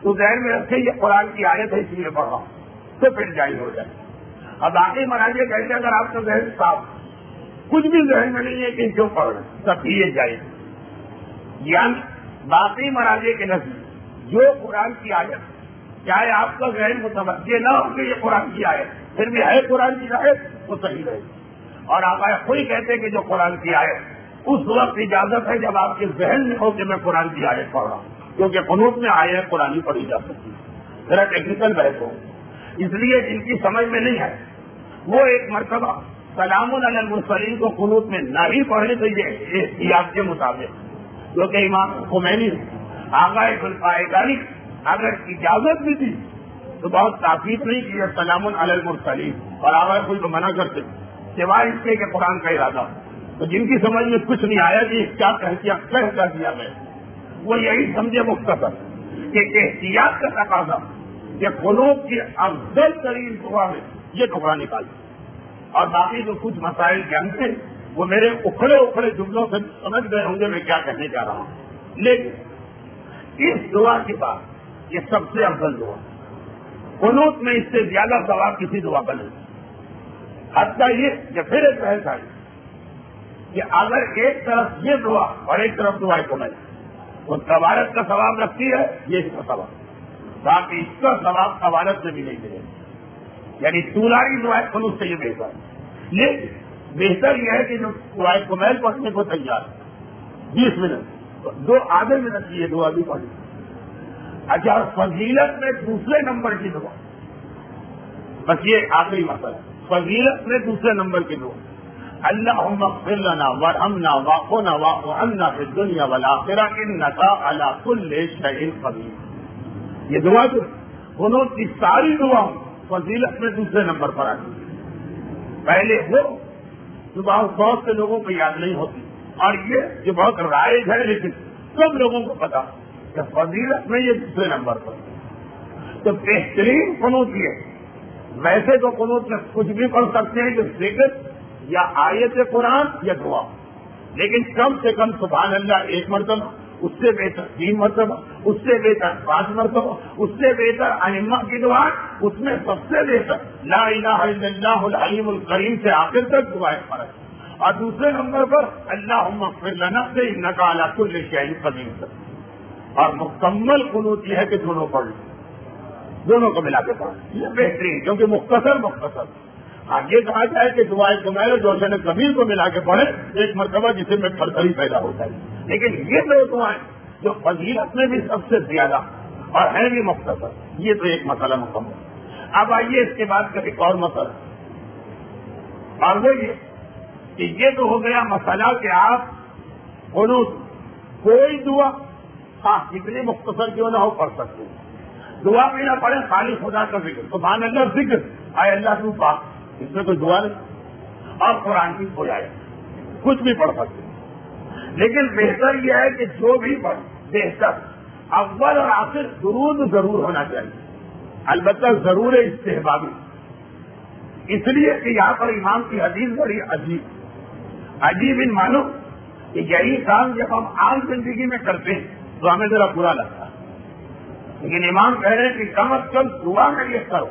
تو ذہن میں رکھے یہ قرآن کی آیت ہے اس لیے پڑھ رہا ہوں، تو پھر جائز ہو جائے. اب باقی مراجع کہتے ہیں اگر آپ کا ذہن صاف کچھ بھی ذہن میں نہیں ہے کہ کیوں پڑھ رہے ہیں تب یہ جائز. یعنی باقی مراجع کے نزدیک جو قرآن کی آیت چاہے آپ کا ذہن متوجہ نہ ہو کہ یہ قرآن کی آیت پھر بھی ہے قرآن کی آیت وہ صحیح رہے. اور آپ خود کہتے ہیں کہ جو قرآن کی آیت اس وقت اجازت ہے جب آپ کے ذہن میں ہو کہ میں قرآن کی آیت پڑھ رہا ہوں، کیونکہ قنوت میں آیت قرآن پڑھی جا سکتی ہے. ذرا ٹیکنیکل بحث ہو، اس لیے جن کی سمجھ میں نہیں ہے وہ ایک مرتبہ سلام علی المرسلین کو قنوت میں نہ ہی پڑھنے تو یہ احتیاط کے مطابق، کیونکہ امام خمینی آغا خلفائے اگر اجازت بھی دی تو بہت تاکید نہیں کی سلام علی المرسلین، اور آغا خود کو منع کرتے سوائے اس کے کہ قرآن کا ارادہ. تو جن کی سمجھ میں کچھ نہیں آیا کہ کیا کہہ دیا گیا وہ یہی سمجھے مختصر کہ احتیاط کا تقاضا کہ قنوت کی افضل ترین دعا میں یہ ٹکڑا نکال. اور باقی جو کچھ مسائل جانتے وہ میرے اکھڑے جملوں سے سمجھ گئے ہوں گے میں کیا کہنے جا رہا ہوں. لیکن اس دعا کے بعد یہ سب سے افضل دعا، قنوت میں اس سے زیادہ ثواب کسی دعا کا نہیں. حتیٰ یہ کہ پھر ایک بحث آئی کہ اگر ایک طرف یہ دعا اور ایک طرف دعا کو نہیں وہ تبارک کا ثواب رکھتی ہے یہ اس کا ثواب، باقی اس کا ثواب تبارک سے بھی نہیں ملے گا. یعنی طولانی دعائیں قنوت سے یہ بہتر ہے. لیکن بہتر یہ ہے کہ جو دعائیں کمیل پڑھنے کو تیار 20 منٹ دو آدھے منٹ کی یہ دعا بھی پڑھی. اچھا فضیلت میں دوسرے نمبر کی دعا، بس یہ آخری مسئلہ ہے. فضیلت میں دوسرے نمبر کی دعا اللہم اغفر لنا وارحمنا واعفنا واعف عنا فی الدنیا والآخرہ انک علی کل شیء قدیر. یہ دعا جو قنوت کی ساری دعا فضیلت میں دوسرے نمبر پر آتی ہے. پہلے وہ جو بہت سے لوگوں کو یاد نہیں ہوتی، اور یہ جو بہت رائج ہے لیکن سب لوگوں کو پتا کہ فضیلت میں یہ دوسرے نمبر پر. تو بہترین قنوت یہ، ویسے تو قنوت میں کچھ بھی پڑھ سکتے ہیں جو ذکر یا آیت قرآن یا دعا، لیکن کم سے کم سبحان اللہ 1 مرتبہ، اس سے بہتر 3 مرتبہ، اس سے بہتر 5 مرتبہ، اس سے بہتر ائمہ کی دعا، اس میں سب سے بہتر لا الہ الا اللہ العلیم الکریم سے آخر تک دعائیں پڑھیں. اور دوسرے نمبر پر اللہم اغفر لنا سے انک علی کل شیء قدیر. اور مکمل قنوت یہ ہے کہ دونوں پڑھ لیں، دونوں کو ملا کے پڑھیں، یہ بہترین، کیونکہ مختصر آگے کہا جائے کہ دعائیں کمیل جوشن کبیر کو ملا کے پڑھیں 1 مرتبہ جسے میں برتری پیدا ہوتا ہے. لیکن یہ دو دعائیں جو فضیلت میں بھی سب سے زیادہ اور ہیں بھی مختصر، یہ تو ایک مسئلہ مکمل. اب آئیے اس کے بعد کا ایک اور مسئلہ، اور وہ یہ کہ یہ تو ہو گیا مسئلہ کہ آپ قنوت کوئی دعا کتنی مختصر کیوں نہ ہو پڑھ سکتے ہیں. دعا بھی نہ پڑھیں، خالی خدا کا ذکر، سبحان اللہ ذکر، اے اللہ تو پاک، اس میں کوئی دعا نہیں. اور قرآن کی کوئی آیت کچھ بھی پڑھ سکتے ہیں. لیکن بہتر یہ ہے کہ جو بھی پڑھ بہتر اول اور آخر درود ضرور ہونا چاہیے، البتہ ضرور استحبابی. اس لیے کہ یہاں پر امام کی حدیث بڑی عجیب ان مانو کہ یہی کام جب ہم عام زندگی میں کرتے ہیں تو ہمیں ذرا برا لگتا ہے، لیکن امام کہہ رہے ہیں کہ کم از کم دعا میں یہ کرو.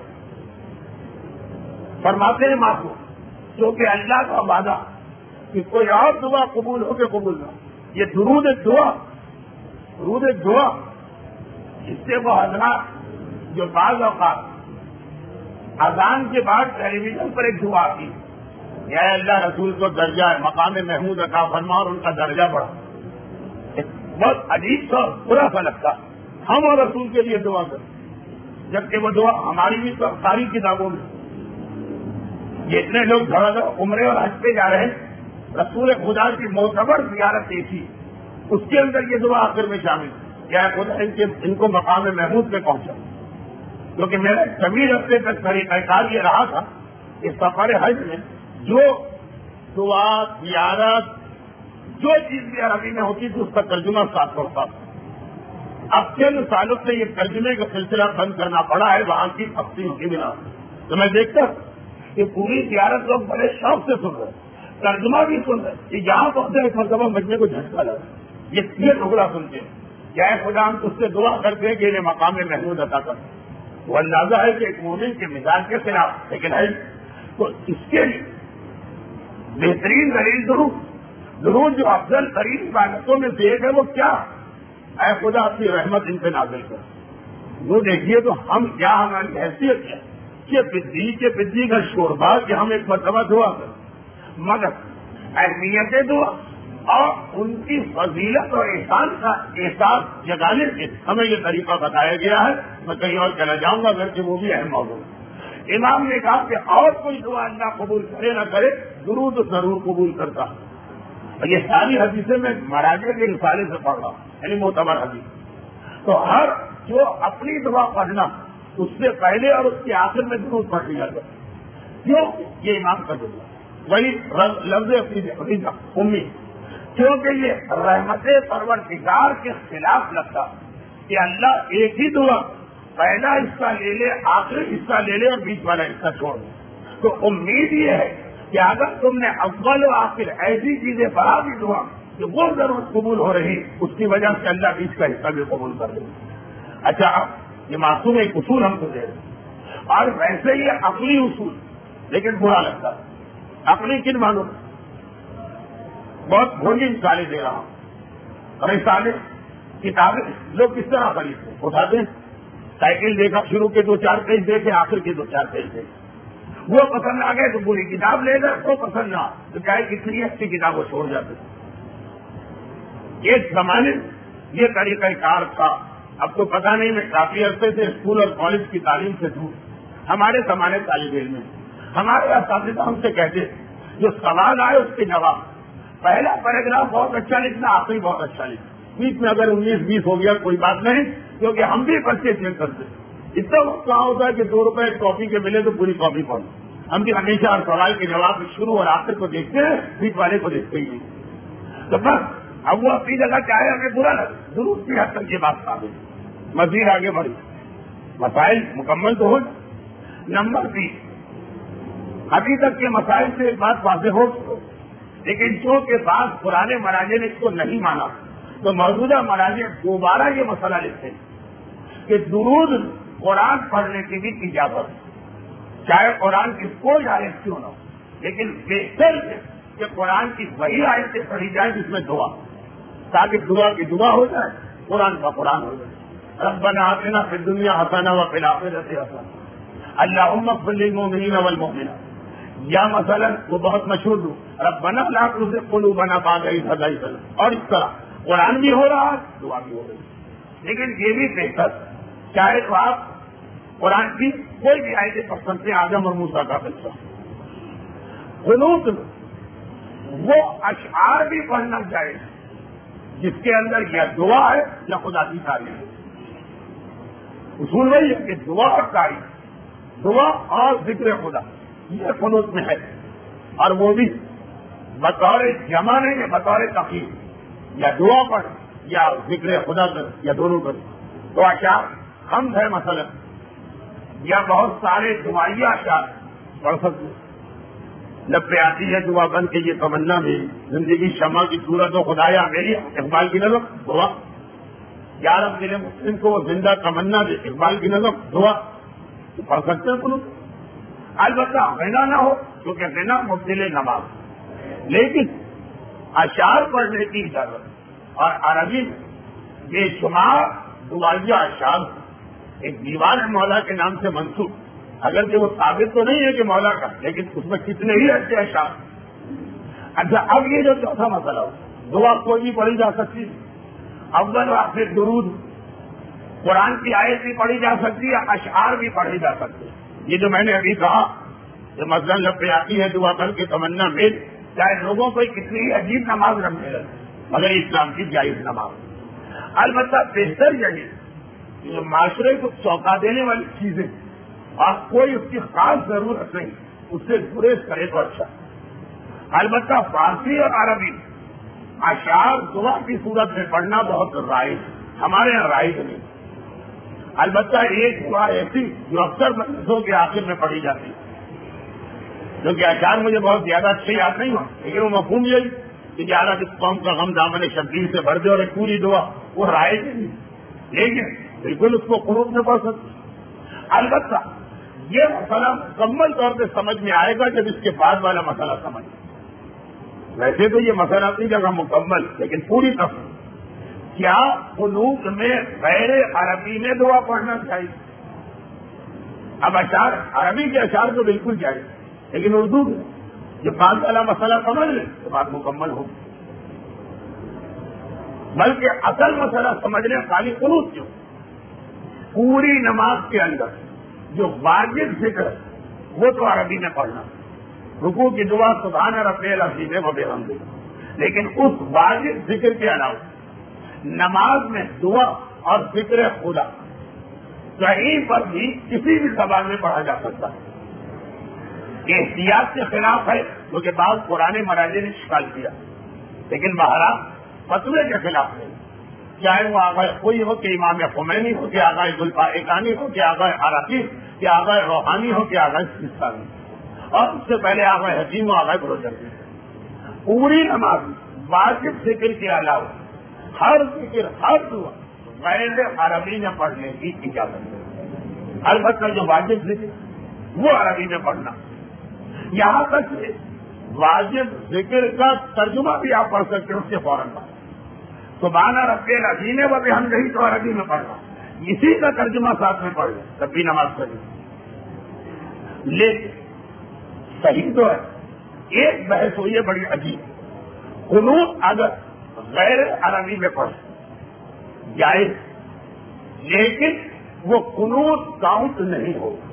فرماتے ہیں معصوم کیونکہ اللہ کا وعدہ کہ کوئی اور دعا قبول ہو کے قبول نہ، یہ درود ایک دعا اس سے وہ حضرات جو بعض اوقات اذان کے بعد ٹیلی ویژن پر ایک دعا کی یا اللہ رسول کو درجہ مقام محمود عطا فرما اور ان کا درجہ بڑھا، بہت عجیب سا برا سا لگتا. ہم اور رسول کے لیے دعا کریں جبکہ وہ دعا ہماری بھی ساری کتابوں میں. جتنے لوگ دھڑا عمرے اور حج پہ جا رہے ہیں، رسول خدا کی معتبر زیارت دیکھی، اس کے اندر یہ دعا آخر میں شامل کیا خدا ان کو مقام محمود پہ پہنچا. کیونکہ میرا طویل ہفتے تک طریقہ کار یہ رہا تھا کہ سفر حج میں جو دعا زیارت جو چیز بھی عربی میں ہوتی تھی اس کا ترجمہ ساتھ پڑتا تھا. اب چند سالوں سے یہ ترجمے کا سلسلہ بند کرنا پڑا ہے وہاں کی تفصیل کی بنا. تو میں دیکھتا کہ پوری زیارت لوگ بڑے شوق سے سن رہے، ترجمہ بھی سن رہے کہ یہاں پہنچے ایک مرتبہ مجمے کو جھٹکا لگا، یہ ٹکڑا سنتے ہیں کیا خدا ہم اس سے دعا کرتے ہیں کہ انہیں مقام محمود عطا کر. وہ اندازہ ہے کہ ایک مومن کے مزاج کے خلاف، لیکن ہے تو اس کے لیے بہترین دلیل درود جو افضل ترین عبادتوں میں سے ایک ہے، وہ کیا؟ اے خدا اپنی رحمت ان پہ نازل کر. وہ دیکھیے تو ہم کیا، ہماری حیثیت ہے کہ بدی کا شوربا کہ ہم ایک مرتبہ دعا کریں، مگر اہمیت دعا اور ان کی فضیلت اور احسان کا احساس جگانے سے ہمیں یہ طریقہ بتایا گیا ہے. میں کہیں اور چلا جاؤں گا اگرچہ وہ بھی اہم موضوع ہے. امام نے کہا کہ اور کوئی دعا اللہ قبول کرے نہ کرے، درود ضرور قبول کرتا. اور یہ ساری حدیثیں میں مراجع کے رسالے سے پڑھ رہا ہوں، یعنی معتبر حدیث. تو ہر جو اپنی دعا پڑھنا اس سے پہلے اور اس کے آخر میں درود پڑھ لیا جائے. کیوں؟ یہ امام کا دعا وہی لفظ امی، کیونکہ یہ رحمت پروردگار کے خلاف لگتا کہ اللہ ایک ہی دعا پہلا حصہ لے لے، آخری حصہ لے لے اور بیچ والا حصہ چھوڑ دے. تو امید یہ ہے کہ اگر تم نے اول و آخر ایسی چیزیں بڑھا دی دعا کہ وہ ضرور قبول ہو رہی، اس کی وجہ سے اللہ بیچ کا حصہ بھی قبول کر دے. اچھا یہ معصوم ایک اصول ہم کو دے رہے، اور ویسے یہ عقلی اصول لیکن برا لگتا ہے. عقلی کن مانو؟ بہت بھولی مثالیں دے رہا ہوں. رسالے کتابیں لوگ کس طرح خریدتے ہیں؟ اٹھاتے ہیں، سائیکل دیکھا، شروع کے 2-4 پیج دیکھے، آخر کے 2-4 پیج دیکھے، وہ پسند آ گئے تو پوری کتاب لے گئے، وہ پسند نہ تو چاہے کتنی اچھی کتاب کو چھوڑ جاتے. ایک زمانے یہ طریقہ کار تھا. اب تو پتہ نہیں، میں کافی عرصے سے اسکول اور کالج کی تعلیم سے دور. ہمارے زمانے طالب علم میں ہمارے اساتذہ ہم سے کہتے جو سوال آئے اس کے جواب، پہلا پیراگراف بہت اچھا لکھنا، آخری بہت اچھا لکھنا، بیچ میں اگر 19-20 ہو گیا کوئی بات نہیں، کیونکہ ہم بھی بچے چیک کرتے. اتنا وقت کہاں ہوتا ہے کہ 2 روپے کاپی کے ملے تو پوری کاپی پڑھو. ہم بھی ہمیشہ اور سوال کے جواب شروع اور آخر کو دیکھتے ہیں، بیچ والے کو دیکھتے ہی نہیں. تو بس اب وہ اپنی جگہ چاہے ہمیں برا لگے، ضرور کی حد تک یہ بات ثابت. مزید آگے بڑھی، مسائل مکمل تو ہو. نمبر 20، ابھی تک کے مسائل سے ایک بات واضح ہو چکی، لیکن جو کے بعد پرانے مراجع نے اس کو نہیں مانا تو موجودہ مراجع دوبارہ یہ مسئلہ لکھتے ہیں کہ درود قرآن پڑھنے کی بھی اجازت، چاہے قرآن کی کوئی آیت کیوں نہ ہو، لیکن بہتر ہے کہ قرآن کی وہی آیتیں پڑھی جائیں جس میں دعا، تاکہ دعا کی دعا ہو جائے، قرآن کا قرآن ہو جائے. ربنا آتنا فی الدنیا حسنہ وفی الآخرۃ حسنہ، اللہم اغفر للمؤمنین والمؤمنات. یا مثلا وہ بہت مشہور ہو، ربنا لا تزغ قلوبنا بعد إذ هديتنا، اور اس طرح قرآن بھی ہو رہا ہے، دعا بھی ہو رہی ہے. لیکن یہ بھی بہتر، چاہے تو آپ قرآن کی کوئی بھی آیتیں پسند سے، آدم اور موسیٰ کا قصہ، قنوت وہ اشعار بھی پڑھنا چاہیے جس کے اندر یا دعا ہے یا خدا کی تعریف. اصول وہی ہے کہ دعا اور تعریف، دعا اور ذکر خدا یہ قنوت میں ہے، اور وہ بھی بطور جمع نہیں ہے، بطور تقریر، یا دعا پڑھ یا ذکر خدا کر یا دونوں کر. تو اشعار حمد ہے مثلا، یا بہت سارے دعائیہ اشعار پڑھ سکتے. لب پہ آتی ہے دعا بن کے یہ تمنا بھی، زندگی شمع کی صورت و خدایا میری، اقبال کی نظم دعا. یا رب دل مسلم کو زندہ تمنا دے، اقبال کی نظم دعا. تو پڑھ سکتے ہیں قنوت، البتہ غنا نہ ہو، کیونکہ غنا مبدل نماز، لیکن اشعار پڑھنے کی اجازت. اور عربی بے شمار دعائیہ اشعار، ایک دیوان ہے مولا کے نام سے منسوب، اگرچہ وہ ثابت تو نہیں ہے کہ مولا کا، لیکن اس میں کتنے ہی ایسے اشعار. اچھا اب یہ جو چوتھا مسئلہ ہو، دعا کوئی بھی پڑھی جا سکتی، اول و آخر درود، قرآن کی آیت بھی پڑھی جا سکتی ہے، اشعار بھی پڑھی جا سکتی. یہ جو میں نے ابھی کہا کہ مثلا لب پہ آتی ہے دعا کر کے تمنا میں، چاہے لوگوں کو کتنی ہی عجیب نماز رکھنے لگے، مگر اسلام کی جائز نماز. البتہ بہتر یہی جو معاشرے کو چونکا دینے والی چیزیں اور کوئی اس کی خاص ضرورت نہیں، اس سے گریز کرے تو اچھا. البتہ فارسی اور عربی اشعار دعا کی صورت میں پڑھنا بہت رائج، ہمارے یہاں رائج نہیں. البتہ ایک دعا ایسی جو اکثر مجلسوں کے آخر میں پڑھی جاتی ہے، جو کہ اشعار مجھے بہت زیادہ اچھے یاد نہیں ہو، لیکن وہ مفہوم یہی کہ اللہ جس قوم کا غم دامن شبیر سے بھر دے، اور ایک پوری دعا وہ رائے نہیں، لیکن بالکل اس کو قنوت میں پڑھ سکتے. البتہ یہ مسئلہ مکمل طور پہ سمجھ میں آئے گا جب اس کے بعد والا مسئلہ سمجھ. ویسے تو یہ مسئلہ اپنی جگہ مکمل، لیکن پوری تفصیل. کیا قنوت میں غیر عربی میں دعا پڑھنا چاہیے؟ اب اشعار عربی کے اشعار تو بالکل چاہیے، لیکن اردو میں جب بعد والا مسئلہ سمجھ لیں تو بات مکمل ہوگی. بلکہ اصل مسئلہ سمجھنے خالی قنوت کیوں، پوری نماز کے اندر جو واجب ذکر ہے وہ تو عربی میں پڑھنا. رکوع کی دعا سبحان ربی العظیم و بحمدہ، لیکن اس واجب ذکر کے علاوہ نماز میں دعا اور ذکر خدا کہیں پر بھی کسی بھی زبان میں پڑھا جا سکتا ہے. احتیاط کے خلاف ہے کیونکہ بعض قرآن مراجع نے اشکال کیا، لیکن بہرحال فتوے کے خلاف ہے. چاہے وہ آغا کوئی ہو کہ امام خمینی ہو کہ آغا گلپائکانی ہو کہ آغا عراقی کہ آغا روحانی ہو کہ آغا سستانی، اور اس سے پہلے آغا حکیم و آغا بروجردی. پوری نماز واجب ذکر کے علاوہ ہر ذکر ہر دعا غیر عربی میں پڑھنے کی اجازت ہے. البتہ جو واجب ذکر وہ عربی میں پڑھنا. یہاں تک کہ واجب ذکر کا ترجمہ بھی آپ پڑھ سکتے ہیں اس سے فوراً بعد. سبحان ربی العظیم و بحمدہ تو عربی میں پڑھنا، اسی کا ترجمہ ساتھ میں پڑھ لیں تب بھی نماز پڑھیں. لیکن صحیح تو ہے، ایک بحث ہوئی ہے بڑی عجیب. قنوت اگر غیر عربی میں پڑھ جائز، لیکن وہ قنوت کاؤنٹ نہیں ہوگا.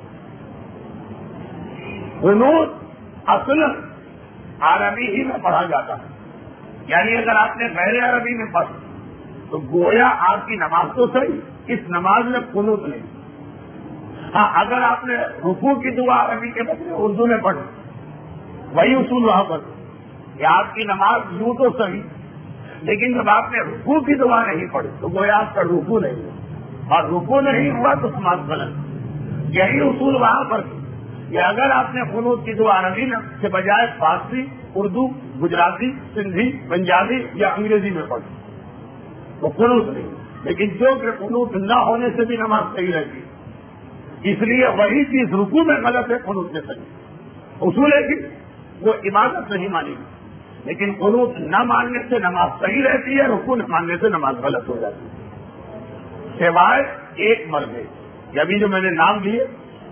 قنوت اصل عربی ہی میں پڑھا جاتا ہے، یعنی اگر آپ نے غیر عربی میں پڑھ تو گویا آپ کی نماز تو صحیح، اس نماز میں قنوت نہیں. ہاں اگر آپ نے رکوع کی دعا عربی کے بدلے اردو میں پڑھی، وہی اصول وہاں پر کہ آپ کی نماز یوں تو صحیح، لیکن جب آپ نے رکوع کی دعا نہیں پڑھی تو گویا آپ کا رکوع نہیں ہوا، اور رکوع نہیں ہوا تو نماز غلط. یہی اصول وہاں پر کہ اگر آپ نے قنوت کی دعا عربی میں کے بجائے فارسی، اردو، گجراتی، سندھی، پنجابی یا انگریزی میں پڑھی تو قنوت نہیں. لیکن جو کہ قنوت نہ ہونے سے بھی نماز صحیح رہتی، اس لیے وہی چیز رکوع میں غلط ہے قنوت میں صحیح. اصول ہے کہ وہ عبادت نہیں مانی گی، لیکن قنوت نہ ماننے سے نماز صحیح رہتی ہے، رکوع نہ ماننے سے نماز غلط ہو جاتی ہے. سوائے ایک مرغے، ابھی جو میں نے نام لیے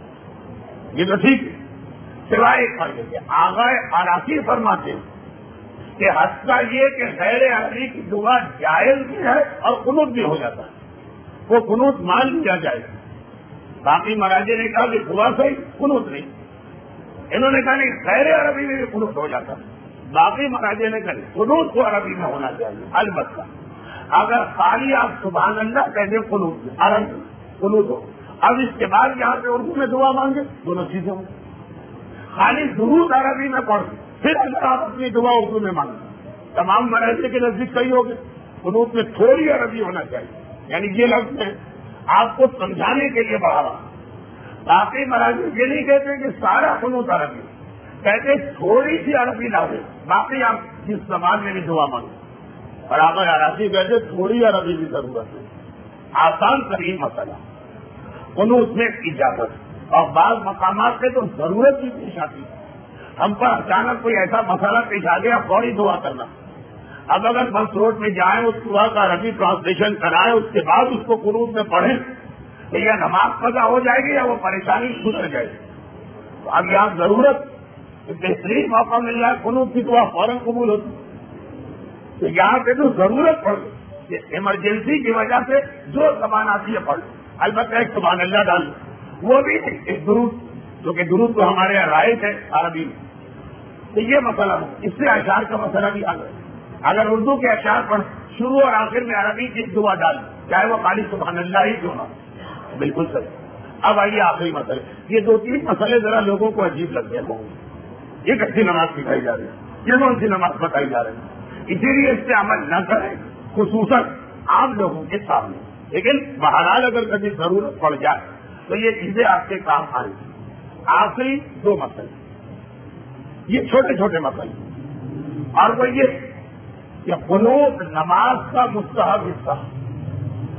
یہ تو ٹھیک ہے، سوائے ایک مرغے کے آغا عراقی فرماتے ہیں کہ حتیٰ یہ کہ غیر عربی کی دعا جائز بھی ہے اور قنوت بھی ہو جاتا ہے، وہ قنوت مان لیا جائے. باقی مراجع نے کہا کہ دعا صحیح قنوت نہیں، انہوں نے کہا نہیں غیر عربی میں بھی قنوت ہو جاتا ہے. باقی مراجع نے کہا قنوت کو عربی میں ہونا چاہیے. البتہ اگر خالی آپ سبحان اللہ کہتے قنوت عربی قنوت ہو، اب اس کے بعد یہاں پہ اردو میں دعا مانگے دونوں چیزیں ہوں. خالی درود عربی میں پڑھ پھر اگر آپ اپنی دعا اردو میں مانگیں، تمام مراجع کے نزدیک صحیح ہوگی. قنوت میں تھوڑی عربی ہونا چاہیے، یعنی یہ لفظ ہے آپ کو سمجھانے کے لیے بڑھا رہا. باقی مراجع یہ نہیں کہتے کہ سارا قنوت عربی، کہتے تھوڑی سی عربی لا دیں، باقی آپ جس زبان میں بھی دعا مانگیں. اور آپ عراقی کہتے تھوڑی عربی کی ضرورت ہے. آسان ترین مسئلہ قنوت میں اجازت، اور بعض مقامات پہ تو ضرورت بھی پیش آتی ہے. ہم پر اچانک کوئی ایسا مسئلہ پیش آ گیا، فوری دعا کرنا. اب اگر بس روڈ میں جائیں اس دعا کا عربی ٹرانسلیشن کرائیں، اس کے بعد اس کو قنوت میں پڑھیں تو یا نماز قضا ہو جائے گی یا وہ پریشانی گزر جائے گی. تو اب یہاں ضرورت بہترین موقع مل رہا ہے، قنوت کی دعا فوراً قبول ہوتی. تو یہاں پہ تو ضرورت پڑ گئی، ایمرجنسی کی وجہ سے جو زبان آتی ہے پڑھ لو. البتہ ایک سبحان اللہ ڈال لو، وہ بھی ایک درود، جو کہ درود تو ہمارے یہاں رائج ہے عربی میں. تو یہ مسئلہ ہے، اس سے اشعار کا مسئلہ بھی حل ہے. اگر اردو کے اشعار پڑھ شروع اور آخر میں عربی کی دعا ڈال، چاہے وہ خالی سبحان اللہ ہی کیوں نہ، بالکل صحیح. اب آئیے آخری مسئلے. یہ دو تین مسئلے ذرا لوگوں کو عجیب لگتے ہیں. یہ کیسی نماز سکھائی جا رہی ہے، یہ کون سی نماز بتائی جا رہی ہے، اسی لیے اس پہ عمل نہ کریں خصوصاً عام لوگوں کے سامنے. لیکن بہرحال اگر کبھی ضرورت پڑ جائے تو یہ چیزیں آپ کے کام آئیں. آخری دو مسئلے، یہ چھوٹے چھوٹے مسئلے، اور وہ یہ کہ قنوت نماز کا مستحب حصہ.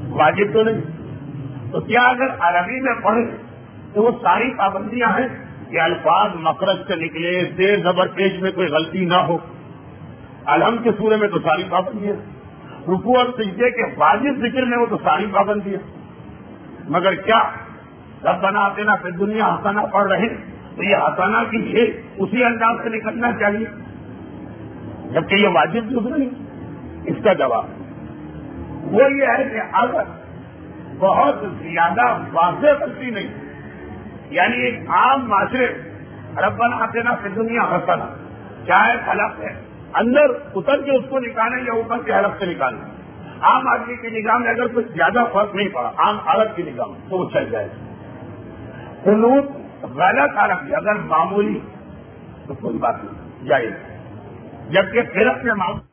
واجب تو نہیں. تو کیا اگر عربی میں پڑھیں تو وہ ساری پابندیاں ہیں کہ الفاظ مخرج سے نکلے, زیر زبر پیش میں کوئی غلطی نہ ہو. الحمد کے سورے میں تو ساری پابندیاں, رکوع اور سجدے کے واجب ذکر میں وہ تو ساری پابندیاں. مگر کیا ربنا آتنا فی الدنیا حسنہ پڑھ رہے تو یہ حسنہ کی یہ اسی انداز سے نکلنا چاہیے جبکہ یہ واجب جو نہیں. اس کا جواب وہ یہ ہے کہ اگر بہت زیادہ واضح غلطی نہیں, یعنی ایک عام معاشرے ربنا آتنا فی الدنیا حسنہ چاہے حلق ہے اندر اتر کے اس کو نکالیں یا اوپر کے حلق سے نکالیں, عام آدمی کی نگاہ میں اگر کچھ زیادہ فرق نہیں پڑا عام عرب کی نگاہ میں تو وہ چل جائے. قنوت غلط عرب اگر معمولی تو کوئی بات نہیں جائے, جبکہ فرق میں معمولی